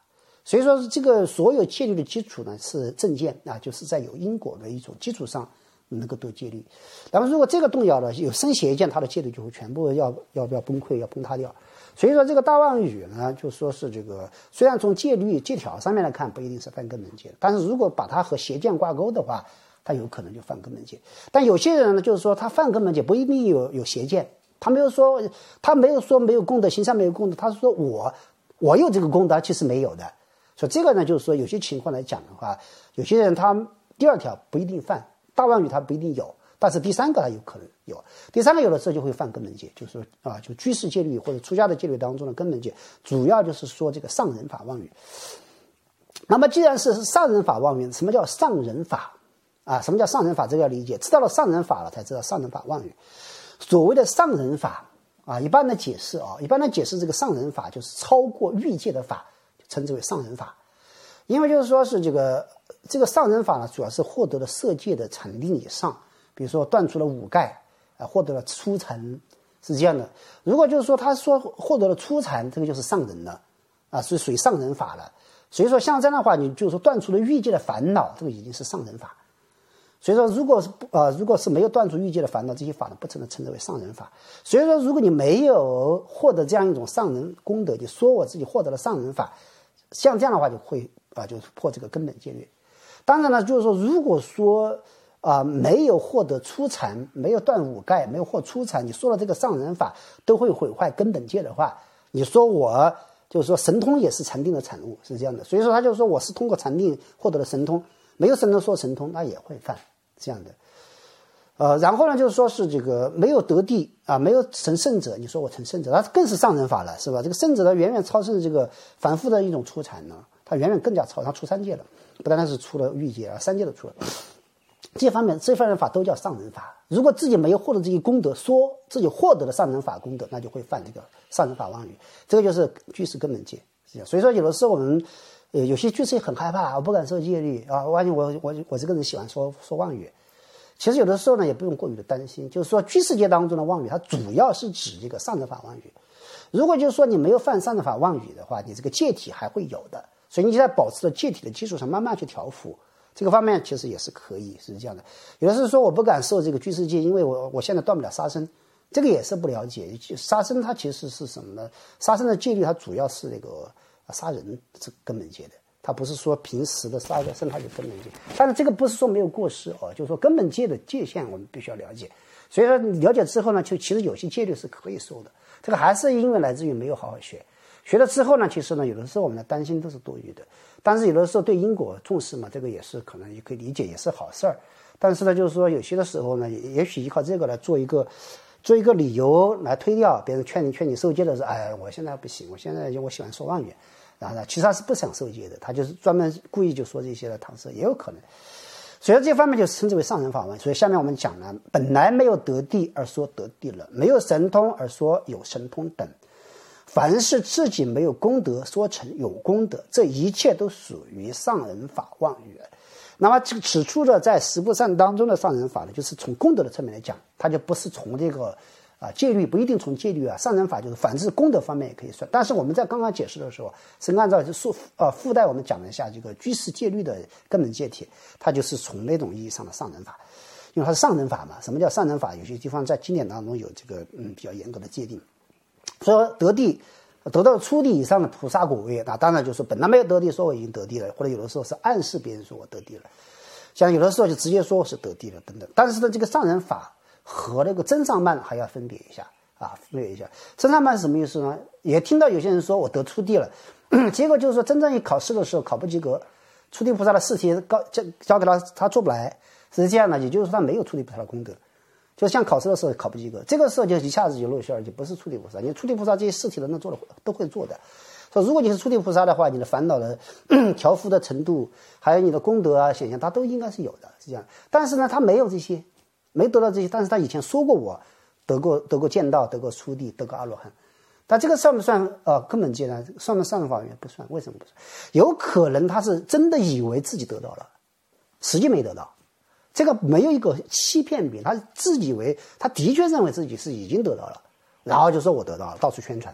所以说这个所有戒律的基础呢是正见啊，就是在有因果的一种基础上能够得戒律。那么如果这个动摇了，有生邪见，它的戒律就会全部要崩溃，要崩塌掉。所以说这个大妄语呢，就说是这个虽然从戒律戒条上面来看不一定是犯根本戒，但是如果把它和邪见挂钩的话，他有可能就犯根本戒。但有些人呢，就是说他犯根本戒不一定有邪见，他没有说没有功德，行善没有功德，他是说我有这个功德，其实没有的。所以这个呢，就是说有些情况来讲的话，有些人他第二条不一定犯，大妄语他不一定有，但是第三个他有可能有，第三个有的时候就会犯根本戒，就是说啊，就居士戒律或者出家的戒律当中的根本戒，主要就是说这个上人法妄语。那么既然是上人法妄语，什么叫上人法啊？什么叫上人法？这个要理解，知道了上人法了，才知道上人法妄语。所谓的上人法啊，一般的解释这个上人法就是超过欲界的法，称之为上人法。因为就是说是这个上人法呢，主要是获得了色界的禅定以上，比如说断除了五盖啊，获得了初禅，是这样的。如果就是说他说获得了初禅，这个就是上人了啊，是属于上人法了。所以说像这样的话，你就是说断除了欲界的烦恼，这个已经是上人法。所以说如果是没有断除欲界的烦恼，这些法呢不能称之为上人法。所以说如果你没有获得这样一种上人功德，你说我自己获得了上人法，像这样的话就会就是破这个根本戒律。当然呢，就是说如果说没有获得初禅，没有断五盖，没有获初禅，你说了这个上人法都会毁坏根本戒的话，你说我就是说神通也是禅定的产物，是这样的。所以说他就说我是通过禅定获得了神通，没有神通说神通，那也会犯这样的。然后呢，就是说是这个没有得地啊，没有成圣者，你说我成圣者，那更是上人法了，是吧？这个圣者呢，远远超胜这个凡夫的一种初禅呢，他远远更加超，他出三界了，不单单是出了欲界啊，三界都出了。这方面法都叫上人法。如果自己没有获得这些功德，说自己获得了上人法功德，那就会犯这个上人法妄语，这个就是居士根本戒。所以说有的时候我们有些居士很害怕，我不敢受戒律啊，万一我这个人喜欢说妄语。其实有的时候呢，也不用过于的担心，就是说居士戒当中的妄语，它主要是指这个上人法妄语。如果就是说你没有犯上人法妄语的话，你这个戒体还会有的，所以你在保持了戒体的基础上慢慢去调伏，这个方面其实也是可以，是这样的。有的是说我不敢受这个居士戒，因为我现在断不了杀生，这个也是不了解。杀生它其实是什么呢？杀生的戒律它主要是那个杀人是根本戒的，它不是说平时的杀个生它就根本戒。但是这个不是说没有过失就是说根本戒的界限我们必须要了解。所以说你了解之后呢，其实有些戒律是可以受的，这个还是因为来自于没有好好学了之后呢，其实呢有的时候我们的担心都是多余的。但是有的时候对因果重视嘛，这个也是可能也可以理解，也是好事儿。但是呢，就是说有些的时候呢，也许依靠这个来做一个理由来推掉别人劝你受戒的时候，我现在不行，我喜欢说妄语，然后呢，其实他是不想受戒的，他就是专门故意就说这些的搪塞，也有可能。所以这方面就称之为上人法妄语。所以下面我们讲了，本来没有得地而说得地了，没有神通而说有神通等。凡是自己没有功德说成有功德，这一切都属于上人法妄语。那么此处的在十不善当中的上人法呢，就是从功德的层面来讲，它就不是从这个戒律，不一定从戒律上人法就是反之功德方面也可以算。但是我们在刚刚解释的时候是按照附带我们讲了一下这个居士戒律的根本戒体，它就是从那种意义上的上人法，因为它是上人法嘛。什么叫上人法？有些地方在经典当中有这个比较严格的界定。说得到初地以上的菩萨果位，那当然就是本来没有得地，说我已经得地了，或者有的时候是暗示别人说我得地了，像有的时候就直接说我是得地了等等。但是呢，这个上人法和那个真上慢还要分别一下真上慢是什么意思呢？也听到有些人说我得初地了，结果就是说真正一考试的时候考不及格，初地菩萨的试题交给他做不来，是这样的，也就是说他没有初地菩萨的功德。就像考试的时候考不及格，这个时候就一下子就露馅了，就不是初地菩萨。你初地菩萨这些试题能做的都会做的。说如果你是初地菩萨的话，你的烦恼的调伏的程度，还有你的功德显现，它都应该是有的，是这样。但是呢，他没有这些，没得到这些，但是他以前说过我得过见道，得过初地，得过阿罗汉。但这个算不算根本戒呢？算不算上人法缘？不算。为什么不算？有可能他是真的以为自己得到了，实际没得到。这个没有一个欺骗别人，他自以为他的确认为自己是已经得到了，然后就说我得到了，到处宣传，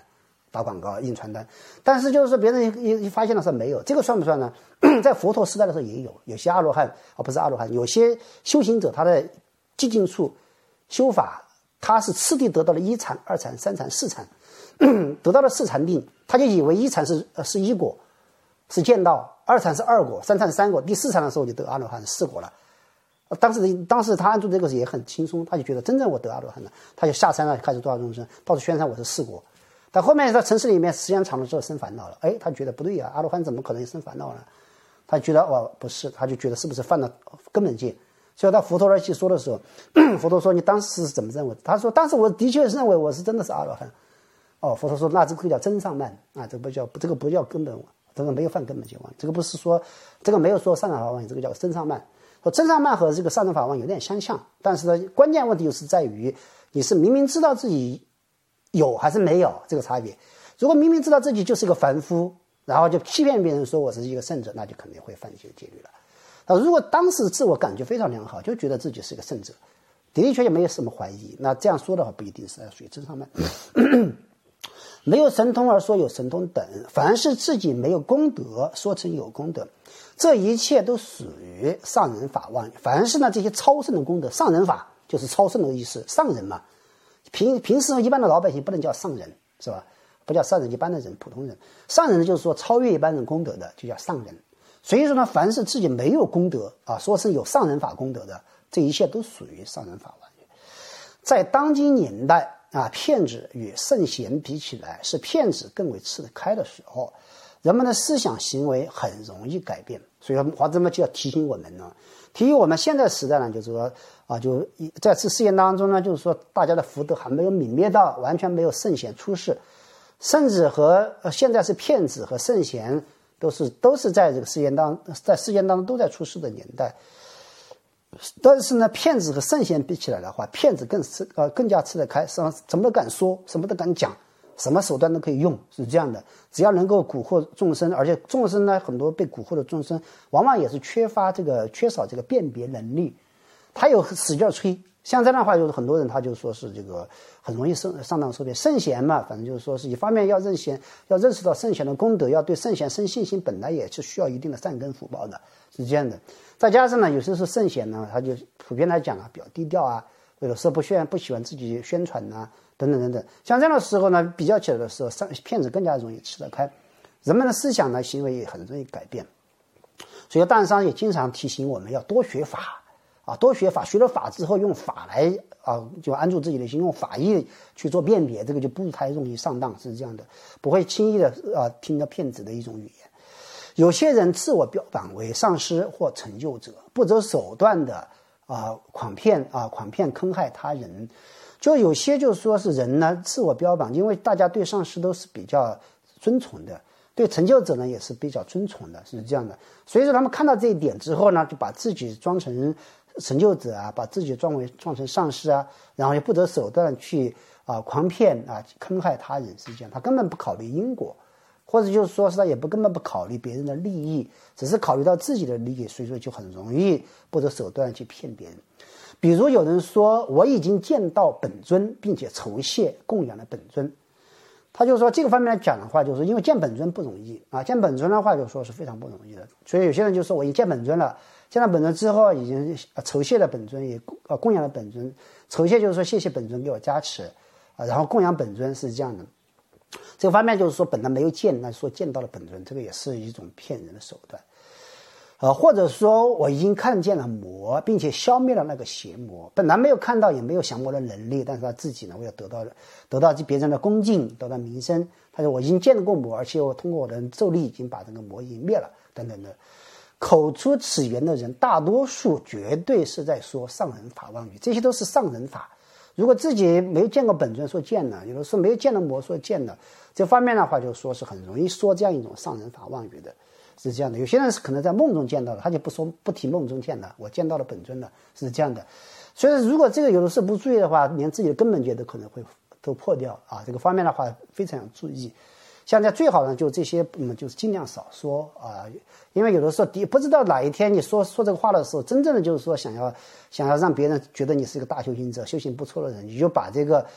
打广告、印传单。但是就是说别人一发现的时候没有，这个算不算呢？在佛陀时代的时候也有些阿罗汉不是阿罗汉，有些修行者他在寂静处修法，他是次第得到了一禅、二禅、三禅、四禅，得到了四禅定，他就以为一禅是一果，是见道；二禅是二果，三禅是三果，第四禅的时候就得阿罗汉四果了。当时他按住这个也很轻松，他就觉得真正我得阿罗汉了，他就下山了，开始度化众生，到处宣传我是四果。但后面在城市里面时间长了之后生烦恼了，他觉得不对呀，阿罗汉怎么可能生烦恼呢？他觉得不是，他就觉得是不是犯了根本戒。所以到佛陀那儿去说的时候，佛陀说你当时是怎么认为？他说当时我的确认为我是真的是阿罗汉。佛陀说那这个叫真上慢啊，这个不叫根本，这个没有犯根本戒妄，这个不是说这个没有说上人法妄，这个叫真上慢。说真上慢和这个上人法妄有点相像，但是呢，关键问题就是在于你是明明知道自己有还是没有这个差别。如果明明知道自己就是个凡夫，然后就欺骗别人说我是一个圣者，那就肯定会犯戒律了。如果当时自我感觉非常良好，就觉得自己是个圣者，的确也没有什么怀疑，那这样说的话不一定是属于真上慢。没有神通而说有神通等，凡是自己没有功德说成有功德，这一切都属于上人法妄语。凡是呢这些超胜的功德，上人法就是超胜的意思，上人嘛，平时一般的老百姓不能叫上人，是吧？不叫上人，一般的人普通人，上人就是说超越一般人功德的就叫上人。所以说呢，凡是自己没有功德说是有上人法功德的，这一切都属于上人法妄语。在当今年代骗子与圣贤比起来，是骗子更为吃得开的时候，人们的思想行为很容易改变。所以华兹们就要提醒我们呢，提醒我们现在时代呢，就是说就在此事件当中呢，就是说大家的福德还没有泯灭到完全没有圣贤出世，甚至和现在是骗子和圣贤都是在这个事件当中都在出世的年代。但是呢，骗子和圣贤比起来的话，骗子更加吃得开，什么都敢说，什么都敢讲，什么手段都可以用，是这样的。只要能够蛊惑众生，而且众生呢，很多被蛊惑的众生，往往也是缺少这个辨别能力，他有使劲吹。像这样的话，就是很多人他就说是这个很容易上当受骗。圣贤嘛，反正就是说是一方面要认识到圣贤的功德，要对圣贤生信心，本来也是需要一定的善根福报的，是这样的。再加上呢，有些时候圣贤呢，他就普遍来讲比较低调有的时候不喜欢自己宣传等等等等。像这样的时候呢，比较起来的时候，骗子更加容易吃得开，人们的思想呢，行为也很容易改变。所以大商也经常提醒我们要多学法。多学法，学了法之后用法来就安住自己的心，用法义去做辨别，这个就不太容易上当，是这样的，不会轻易的听到骗子的一种语言。有些人自我标榜为上师或成就者，不择手段的诓骗坑害他人。就有些就是说是人呢自我标榜，因为大家对上师都是比较尊崇的，对成就者呢也是比较尊崇的，是这样的。所以说他们看到这一点之后呢，就把自己装成成就者把自己装成上师然后也不择手段去诓骗坑害他人，是这样。他根本不考虑因果，或者就是说是他也根本不考虑别人的利益，只是考虑到自己的利益，所以说就很容易不择手段去骗别人。比如有人说我已经见到本尊，并且酬谢供养了本尊，他就说这个方面来讲的话，就是因为见本尊不容易见本尊的话就说是非常不容易的，所以有些人就说我已经见本尊了，见到本尊之后已经酬谢了本尊，也供养了本尊。酬谢就是说谢谢本尊给我加持然后供养本尊，是这样的。这个方面就是说本来没有见，那说见到了本尊，这个也是一种骗人的手段或者说我已经看见了魔，并且消灭了那个邪魔，本来没有看到也没有降魔的能力，但是他自己呢为了得到别人的恭敬，得到名声，他说我已经见过魔，而且我通过我的咒力已经把这个魔已经灭了等等的。口出此言的人大多数绝对是在说上人法妄语，这些都是上人法。如果自己没有见过本尊说见了，有的时候没有见到魔说见了，这方面的话就说是很容易说这样一种上人法妄语的，是这样的。有些人是可能在梦中见到了，他就不提梦中见了，我见到了本尊了，是这样的。所以如果这个有的时候不注意的话，连自己的根本觉得可能会都破掉这个方面的话非常要注意。现在最好呢，就这些就是尽量少说因为有的时候不知道哪一天你说这个话的时候，真正的就是说想要让别人觉得你是一个大修行者，修行不错的人，你就把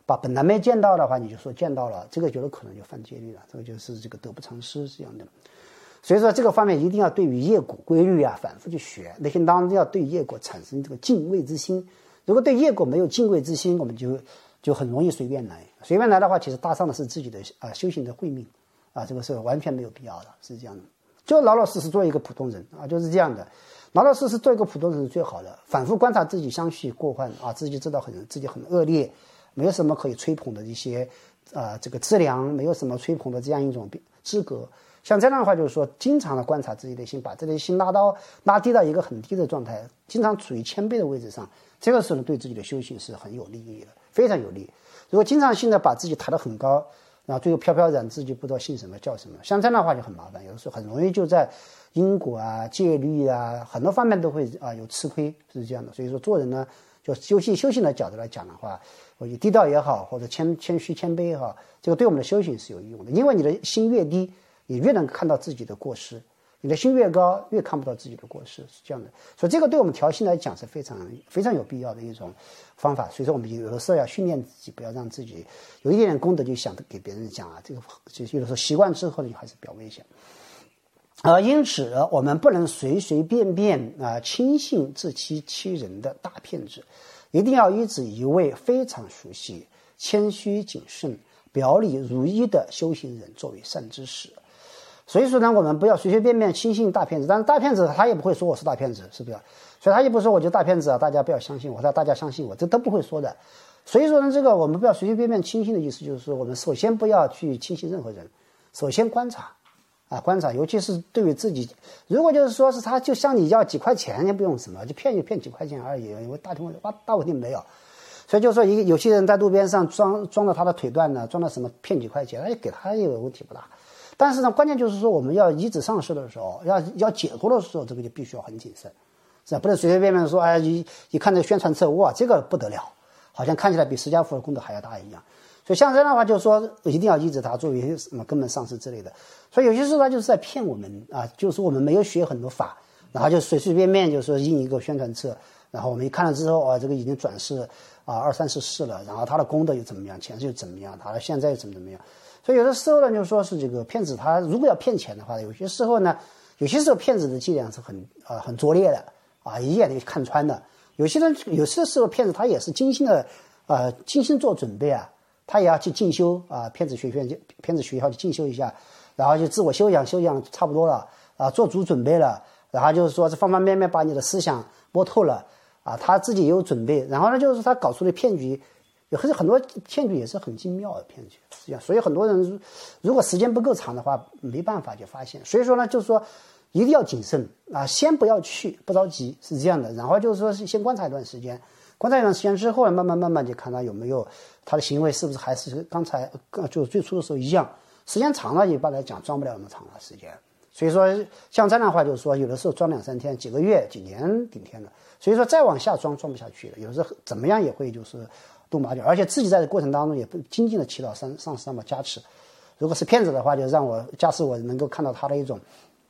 把本来没见到的话你就说见到了，这个就有可能就犯戒律了，这个就是这个得不偿失这样的。所以说这个方面一定要对于业果规律啊反复去学，内心当中要对业果产生这个敬畏之心。如果对业果没有敬畏之心，我们就很容易随便来，随便来的话其实搭上的是自己的修行的慧命这个是完全没有必要的，是这样的。就老老实实做一个普通人就是这样的，老老实实做一个普通人是最好的。反复观察自己相续过患自己知道自己很恶劣，没有什么可以吹捧的一些这个资粮，没有什么吹捧的这样一种资格。像这样的话就是说经常的观察自己的心，把自己的心拉低到一个很低的状态，经常处于谦卑的位置上，这个时候对自己的修行是很有利益的，非常有利。如果经常性的把自己抬得很高，然后最后飘飘然自己不知道姓什么叫什么，像这样的话就很麻烦，有的时候很容易就在因果戒律很多方面都会有吃亏，是这样的。所以说做人呢，就修行的角度来讲的话，我以低调也好，或者谦虚谦卑也好，这个对我们的修行是有用的。因为你的心越低，你越能看到自己的过失，你的心越高，越看不到自己的过失，是这样的。所以这个对我们调心来讲是非常非常有必要的一种方法。所以说我们有的时候要训练自己，不要让自己有一点点功德就想着给别人讲这个就有的时候习惯之后呢还是比较危险。因此我们不能随随便便轻信自欺人的大骗子，一定要依止一位非常熟悉、谦虚谨慎、表里如一的修行人作为善知识。所以说呢，我们不要随随便便轻信大骗子，但是大骗子他也不会说我是大骗子，是不是？所以他也不说我就大骗子大家不要相信我，大家相信我，这都不会说的。所以说呢，这个我们不要随随便便轻信的意思就是说，我们首先不要去轻信任何人，首先观察观察，尤其是对于自己，如果就是说是他就向你要几块钱，也不用什么，就骗几块钱而已，因为大问题没有。所以就是说有些人在路边上装了他的腿断了，装了什么骗几块钱，那给他也问题不大。但是呢，关键就是说我们要依止上师的时候，要解脱的时候，这个就必须要很谨慎，是吧？不能随随便便说一看这宣传册，哇，这个不得了，好像看起来比释迦佛的功德还要大一样。所以像这样的话，就是说一定要依止他作为什么根本上师之类的。所以有些时候他就是在骗我们就是我们没有学很多法，然后就随随便便就说印一个宣传册，然后我们一看了之后这个已经转世2-3世了，然后他的功德又怎么样，前世又怎么样，他的现在又怎么样。所以有的时候呢，就是说是这个骗子他如果要骗钱的话，有些时候骗子的伎俩是很拙劣的一眼就看穿的。有些时候骗子他也是精心做准备他也要去进修骗子学校去进修一下，然后就自我修养差不多了做足准备了，然后就是说这方方面面把你的思想摸透了他自己也有准备，然后呢就是他搞出的骗局，很多骗局也是很精妙的骗局，是这样。所以很多人如果时间不够长的话，没办法就发现。所以说呢，就是说一定要谨慎先不要去，不着急，是这样的。然后就是说是先观察一段时间，观察一段时间之后慢慢就看他有没有他的行为是不是还是刚才就最初的时候一样。时间长了一般来讲装不了那么长的时间。所以说像这样的话就是说有的时候装2-3天几个月几年顶天了，所以说再往下装不下去了，有时候怎么样也会就是动马脚，而且自己在这过程当中也不精进的祈祷上师让我加持。如果是骗子的话，就让我加持我能够看到他的一种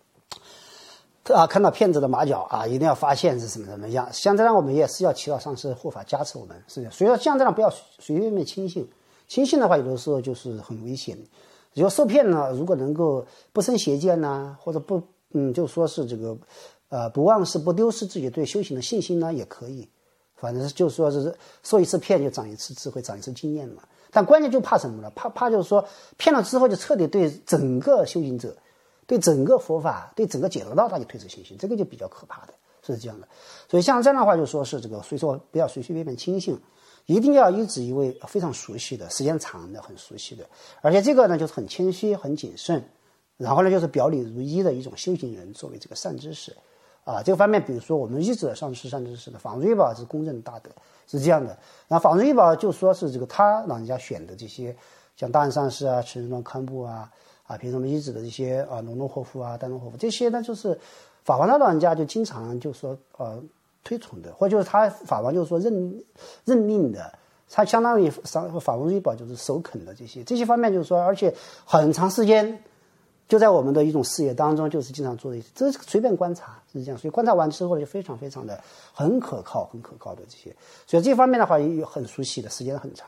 看到骗子的马脚一定要发现是什么样。像这样我们也是要祈祷上师护法加持我们，是的。所以说像这样不要随便便轻信的话，有的时候就是很危险。只要受骗呢，如果能够不生邪见或者不就说是这个不忘失不丢失自己对修行的信心呢，也可以。反正就是说是受一次骗就长一次智慧，长一次经验嘛。但关键就怕什么呢？怕就是说骗了之后就彻底对整个修行者、对整个佛法、对整个解脱道他就退失信心，这个就比较可怕的，是这样的。所以像这样的话就说是这个，所以说不要随随便便轻信，一定要依止一位非常熟悉的、时间长的、很熟悉的，而且这个呢就是很谦虚、很谨慎，然后呢就是表里如一的一种修行人作为这个善知识。这个方面，比如说我们一直上师善知识的法润一宝是公认大德，是这样的。然后法润一宝就说是这个他老人家选的这些，像大安上师陈仁庄堪布比如说我们一直的这些龙龙活佛丹龙活佛这些呢，就是法王的老人家就经常就说推崇的，或者就是他法王就是说任命的，他相当于法润一宝就是首肯的这些方面，就是说而且很长时间。就在我们的一种视野当中，就是经常做的，这是随便观察是这样，所以观察完之后就非常的很可靠的这些，所以这方面的话也很熟悉的时间很长，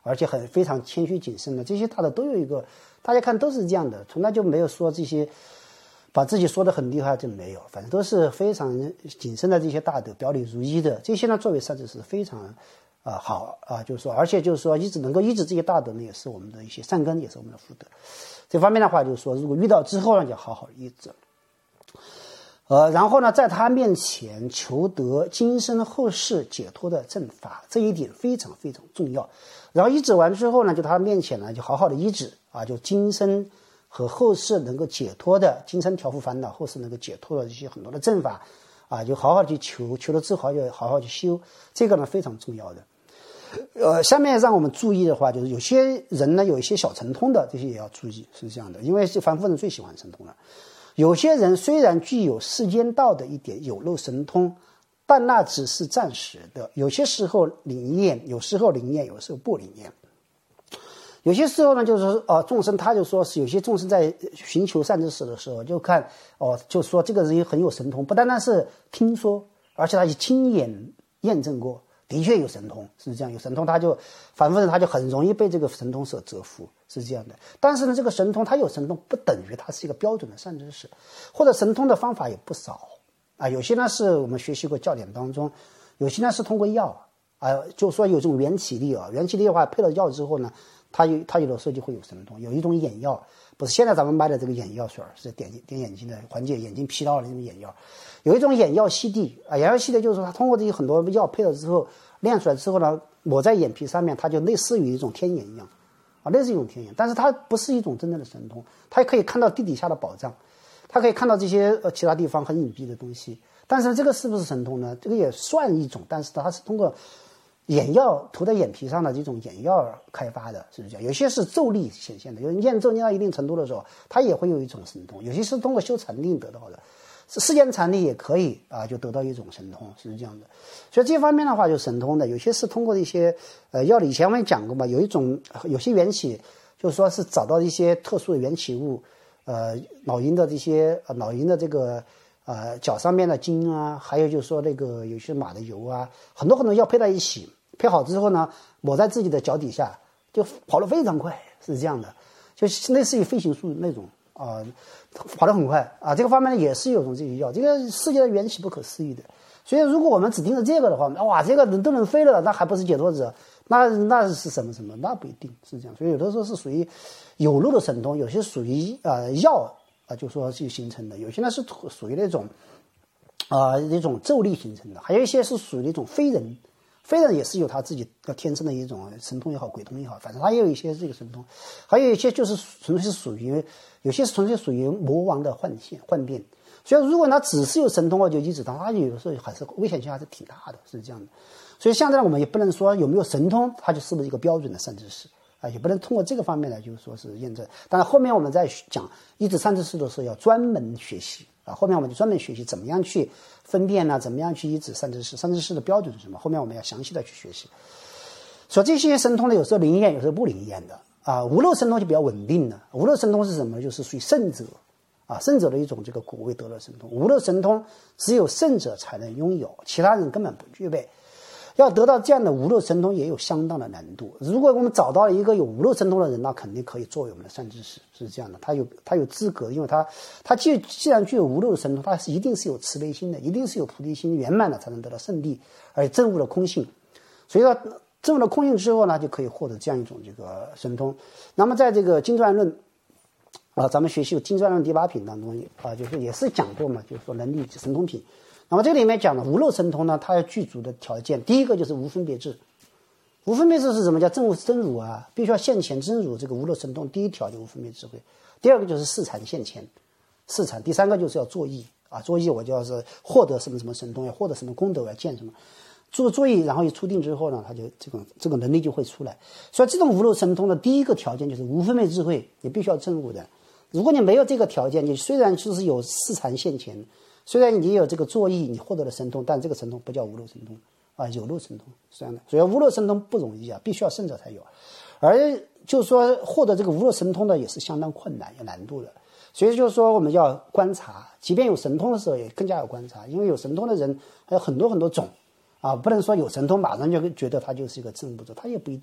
而且非常谦虚谨慎的，这些大德都有一个，大家看都是这样的，从来就没有说这些把自己说得很厉害，就没有，反正都是非常谨慎的这些大德，表里如一的，这些呢作为善知识非常好啊，就是说，而且就是说能够医治这些大德呢，也是我们的一些善根，也是我们的福德。这方面的话，就是说，如果遇到之后呢，就好好医治。然后呢，在他面前求得今生后世解脱的正法，这一点非常非常重要。然后医治完之后呢，就他面前呢，就好好的医治啊，就今生和后世能够解脱的，今生调伏烦恼，后世能够解脱的这些很多的正法啊，就好好去求，求了之后就好好去修，这个呢非常重要的。下面让我们注意的话，就是有些人呢有一些小神通的，这些也要注意，是这样的，因为凡夫人最喜欢神通了。有些人虽然具有世间道的一点有漏神通，但那只是暂时的，有些时候灵验，有时候灵验，有时候不灵验。有些时候呢，就是众生他就说是有些众生在寻求善知识的时候，就看就说这个人很有神通，不单单是听说，而且他也亲眼验证过，的确有神通，是这样。有神通，他就反复人他就很容易被这个神通所折服，是这样的。但是呢，这个神通他有神通，不等于他是一个标准的善知识，或者神通的方法也不少啊。有些呢是我们学习过教典当中，有些呢是通过药啊，就说有这种元起力啊，元起力的话配了药之后呢，他有的时候就会有神通。有一种眼药，不是现在咱们卖的这个眼药水，是点眼睛的，缓解眼睛疲劳的那种眼药。有一种眼药息地啊，眼药息地就是说他通过这些很多药配了之后，炼出来之后呢，抹在眼皮上面，它就类似于一种天眼一样啊，类似于一种天眼，但是它不是一种真正的神通，它可以看到地底下的宝藏，它可以看到这些其他地方很隐蔽的东西。但是这个是不是神通呢？这个也算一种，但是它是通过眼药涂在眼皮上的这种眼药开发的，是不是这样？有些是咒力显现的，有人念咒念到一定程度的时候，它也会有一种神通。有些是通过修禅定得到的，世间禅定也可以啊，就得到一种神通，是这样的。所以这方面的话，就神通的，有些是通过一些药理，以前我们也讲过嘛，有些缘起，就是说是找到一些特殊的缘起物，老鹰的这些老鹰的这个脚上面的筋啊，还有就是说那个有些马的油啊，很多很多药配在一起，配好之后呢，抹在自己的脚底下，就跑得非常快，是这样的，就类似于飞行术那种跑得很快啊。这个方面呢也是有种这些药，这个世界的缘起不可思议的。所以如果我们只盯着这个的话，哇，这个人都能飞了，那还不是解脱者？那是什么？那不一定是这样。所以有的时候是属于有漏的神通，有些属于药就说是形成的，有些呢是属于那种那种咒力形成的，还有一些是属于那种非人也是有他自己天生的一种神通也好，鬼通也好，反正他也有一些这个神通，还有一些就是纯粹是属于，有些是纯粹属于魔王的幻变。所以如果他只是有神通就医治他有的时候还是危险性还是挺大的，是这样的。所以现在我们也不能说有没有神通他就是不是一个标准的善知识啊，也不能通过这个方面来就是说是验证。当然后面我们在讲医治善知识的时候要专门学习啊，后面我们就专门学习怎么样去分辨怎么样去医治善知识，善知识的标准是什么，后面我们要详细的去学习。所以这些神通呢，有时候灵验，有时候不灵验的啊。无漏神通就比较稳定的，无漏神通是什么？就是属于圣者啊，圣者的一种这个果位得乐神通。无漏神通只有圣者才能拥有，其他人根本不具备。要得到这样的无漏神通也有相当的难度。如果我们找到了一个有无漏神通的人，那肯定可以作为我们的善知识，是这样的。他有资格，因为他既然具有无漏的神通，他一定是有慈悲心的，一定是有菩提心圆满的，才能得到圣地，而且证悟了空性。所以说证悟了空性之后呢，就可以获得这样一种这个神通。那么在这个经传论咱们学习经传论第8品当中就是也是讲过嘛，就是说能力神通品。那么这里面讲的无漏神通呢，它要具足的条件，第一个就是无分别智。无分别智是什么？叫证悟真如啊，必须要现前真如。这个无漏神通第一条就无分别智慧，第二个就是四禅现前，四禅，第三个就是要作意啊，作意我就要是获得什么什么神通，要获得什么功德，要见什么，作意，然后一出定之后呢，他就这个能力就会出来。所以这种无漏神通的第一个条件就是无分别智慧，你必须要证悟的。如果你没有这个条件，你虽然就是有四禅现前，虽然你有这个作意，你获得了神通，但这个神通不叫无漏神通啊，有漏神通是这样的。所以无漏神通不容易啊，必须要圣者才有。而就是说获得这个无漏神通的也是相当困难有难度的。所以就是说我们要观察，即便有神通的时候也更加要观察，因为有神通的人还有很多很多种啊，不能说有神通马上就觉得他就是一个证悟者，他也不一定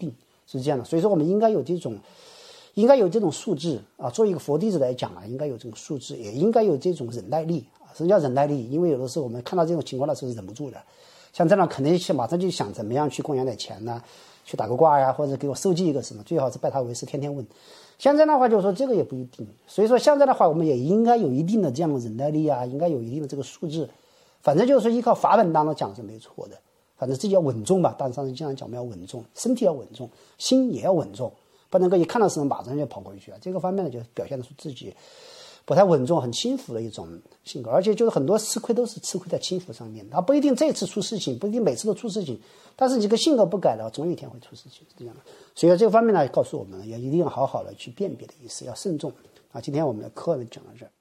是这样的。所以说我们应该有这种素质啊，作为一个佛弟子来讲啊，应该有这种素质，也应该有这种忍耐力啊。什么叫忍耐力？因为有的时候我们看到这种情况的时候是忍不住的，像这样肯定是马上就想怎么样去供养点钱呢，去打个卦呀，或者给我收集一个什么，最好是拜他为师，天天问。像这样的话，就是说这个也不一定。所以说像这样的话，我们也应该有一定的这样的忍耐力啊，应该有一定的这个素质。反正就是说依靠法本当中讲是没错的，反正自己要稳重吧。当时上次经常讲我们要稳重，身体要稳重，心也要稳重，不能够一看到什么马上就跑过去啊。这个方面呢，就表现出自己不太稳重、很轻浮的一种性格，而且就是很多吃亏都是吃亏在轻浮上面。他不一定这次出事情，不一定每次都出事情，但是你这个性格不改的话，总有一天会出事情，是这样的。所以这个方面呢，告诉我们要一定要好好的去辨别的意思，要慎重啊。今天我们的课呢讲到这儿。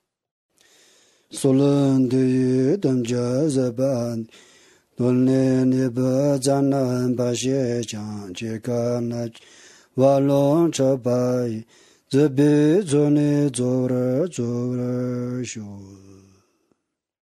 Solan de dam ja zaban don ne ba zanan ba she chang je ka na wa long cha bai ze be zo ne zo ra shu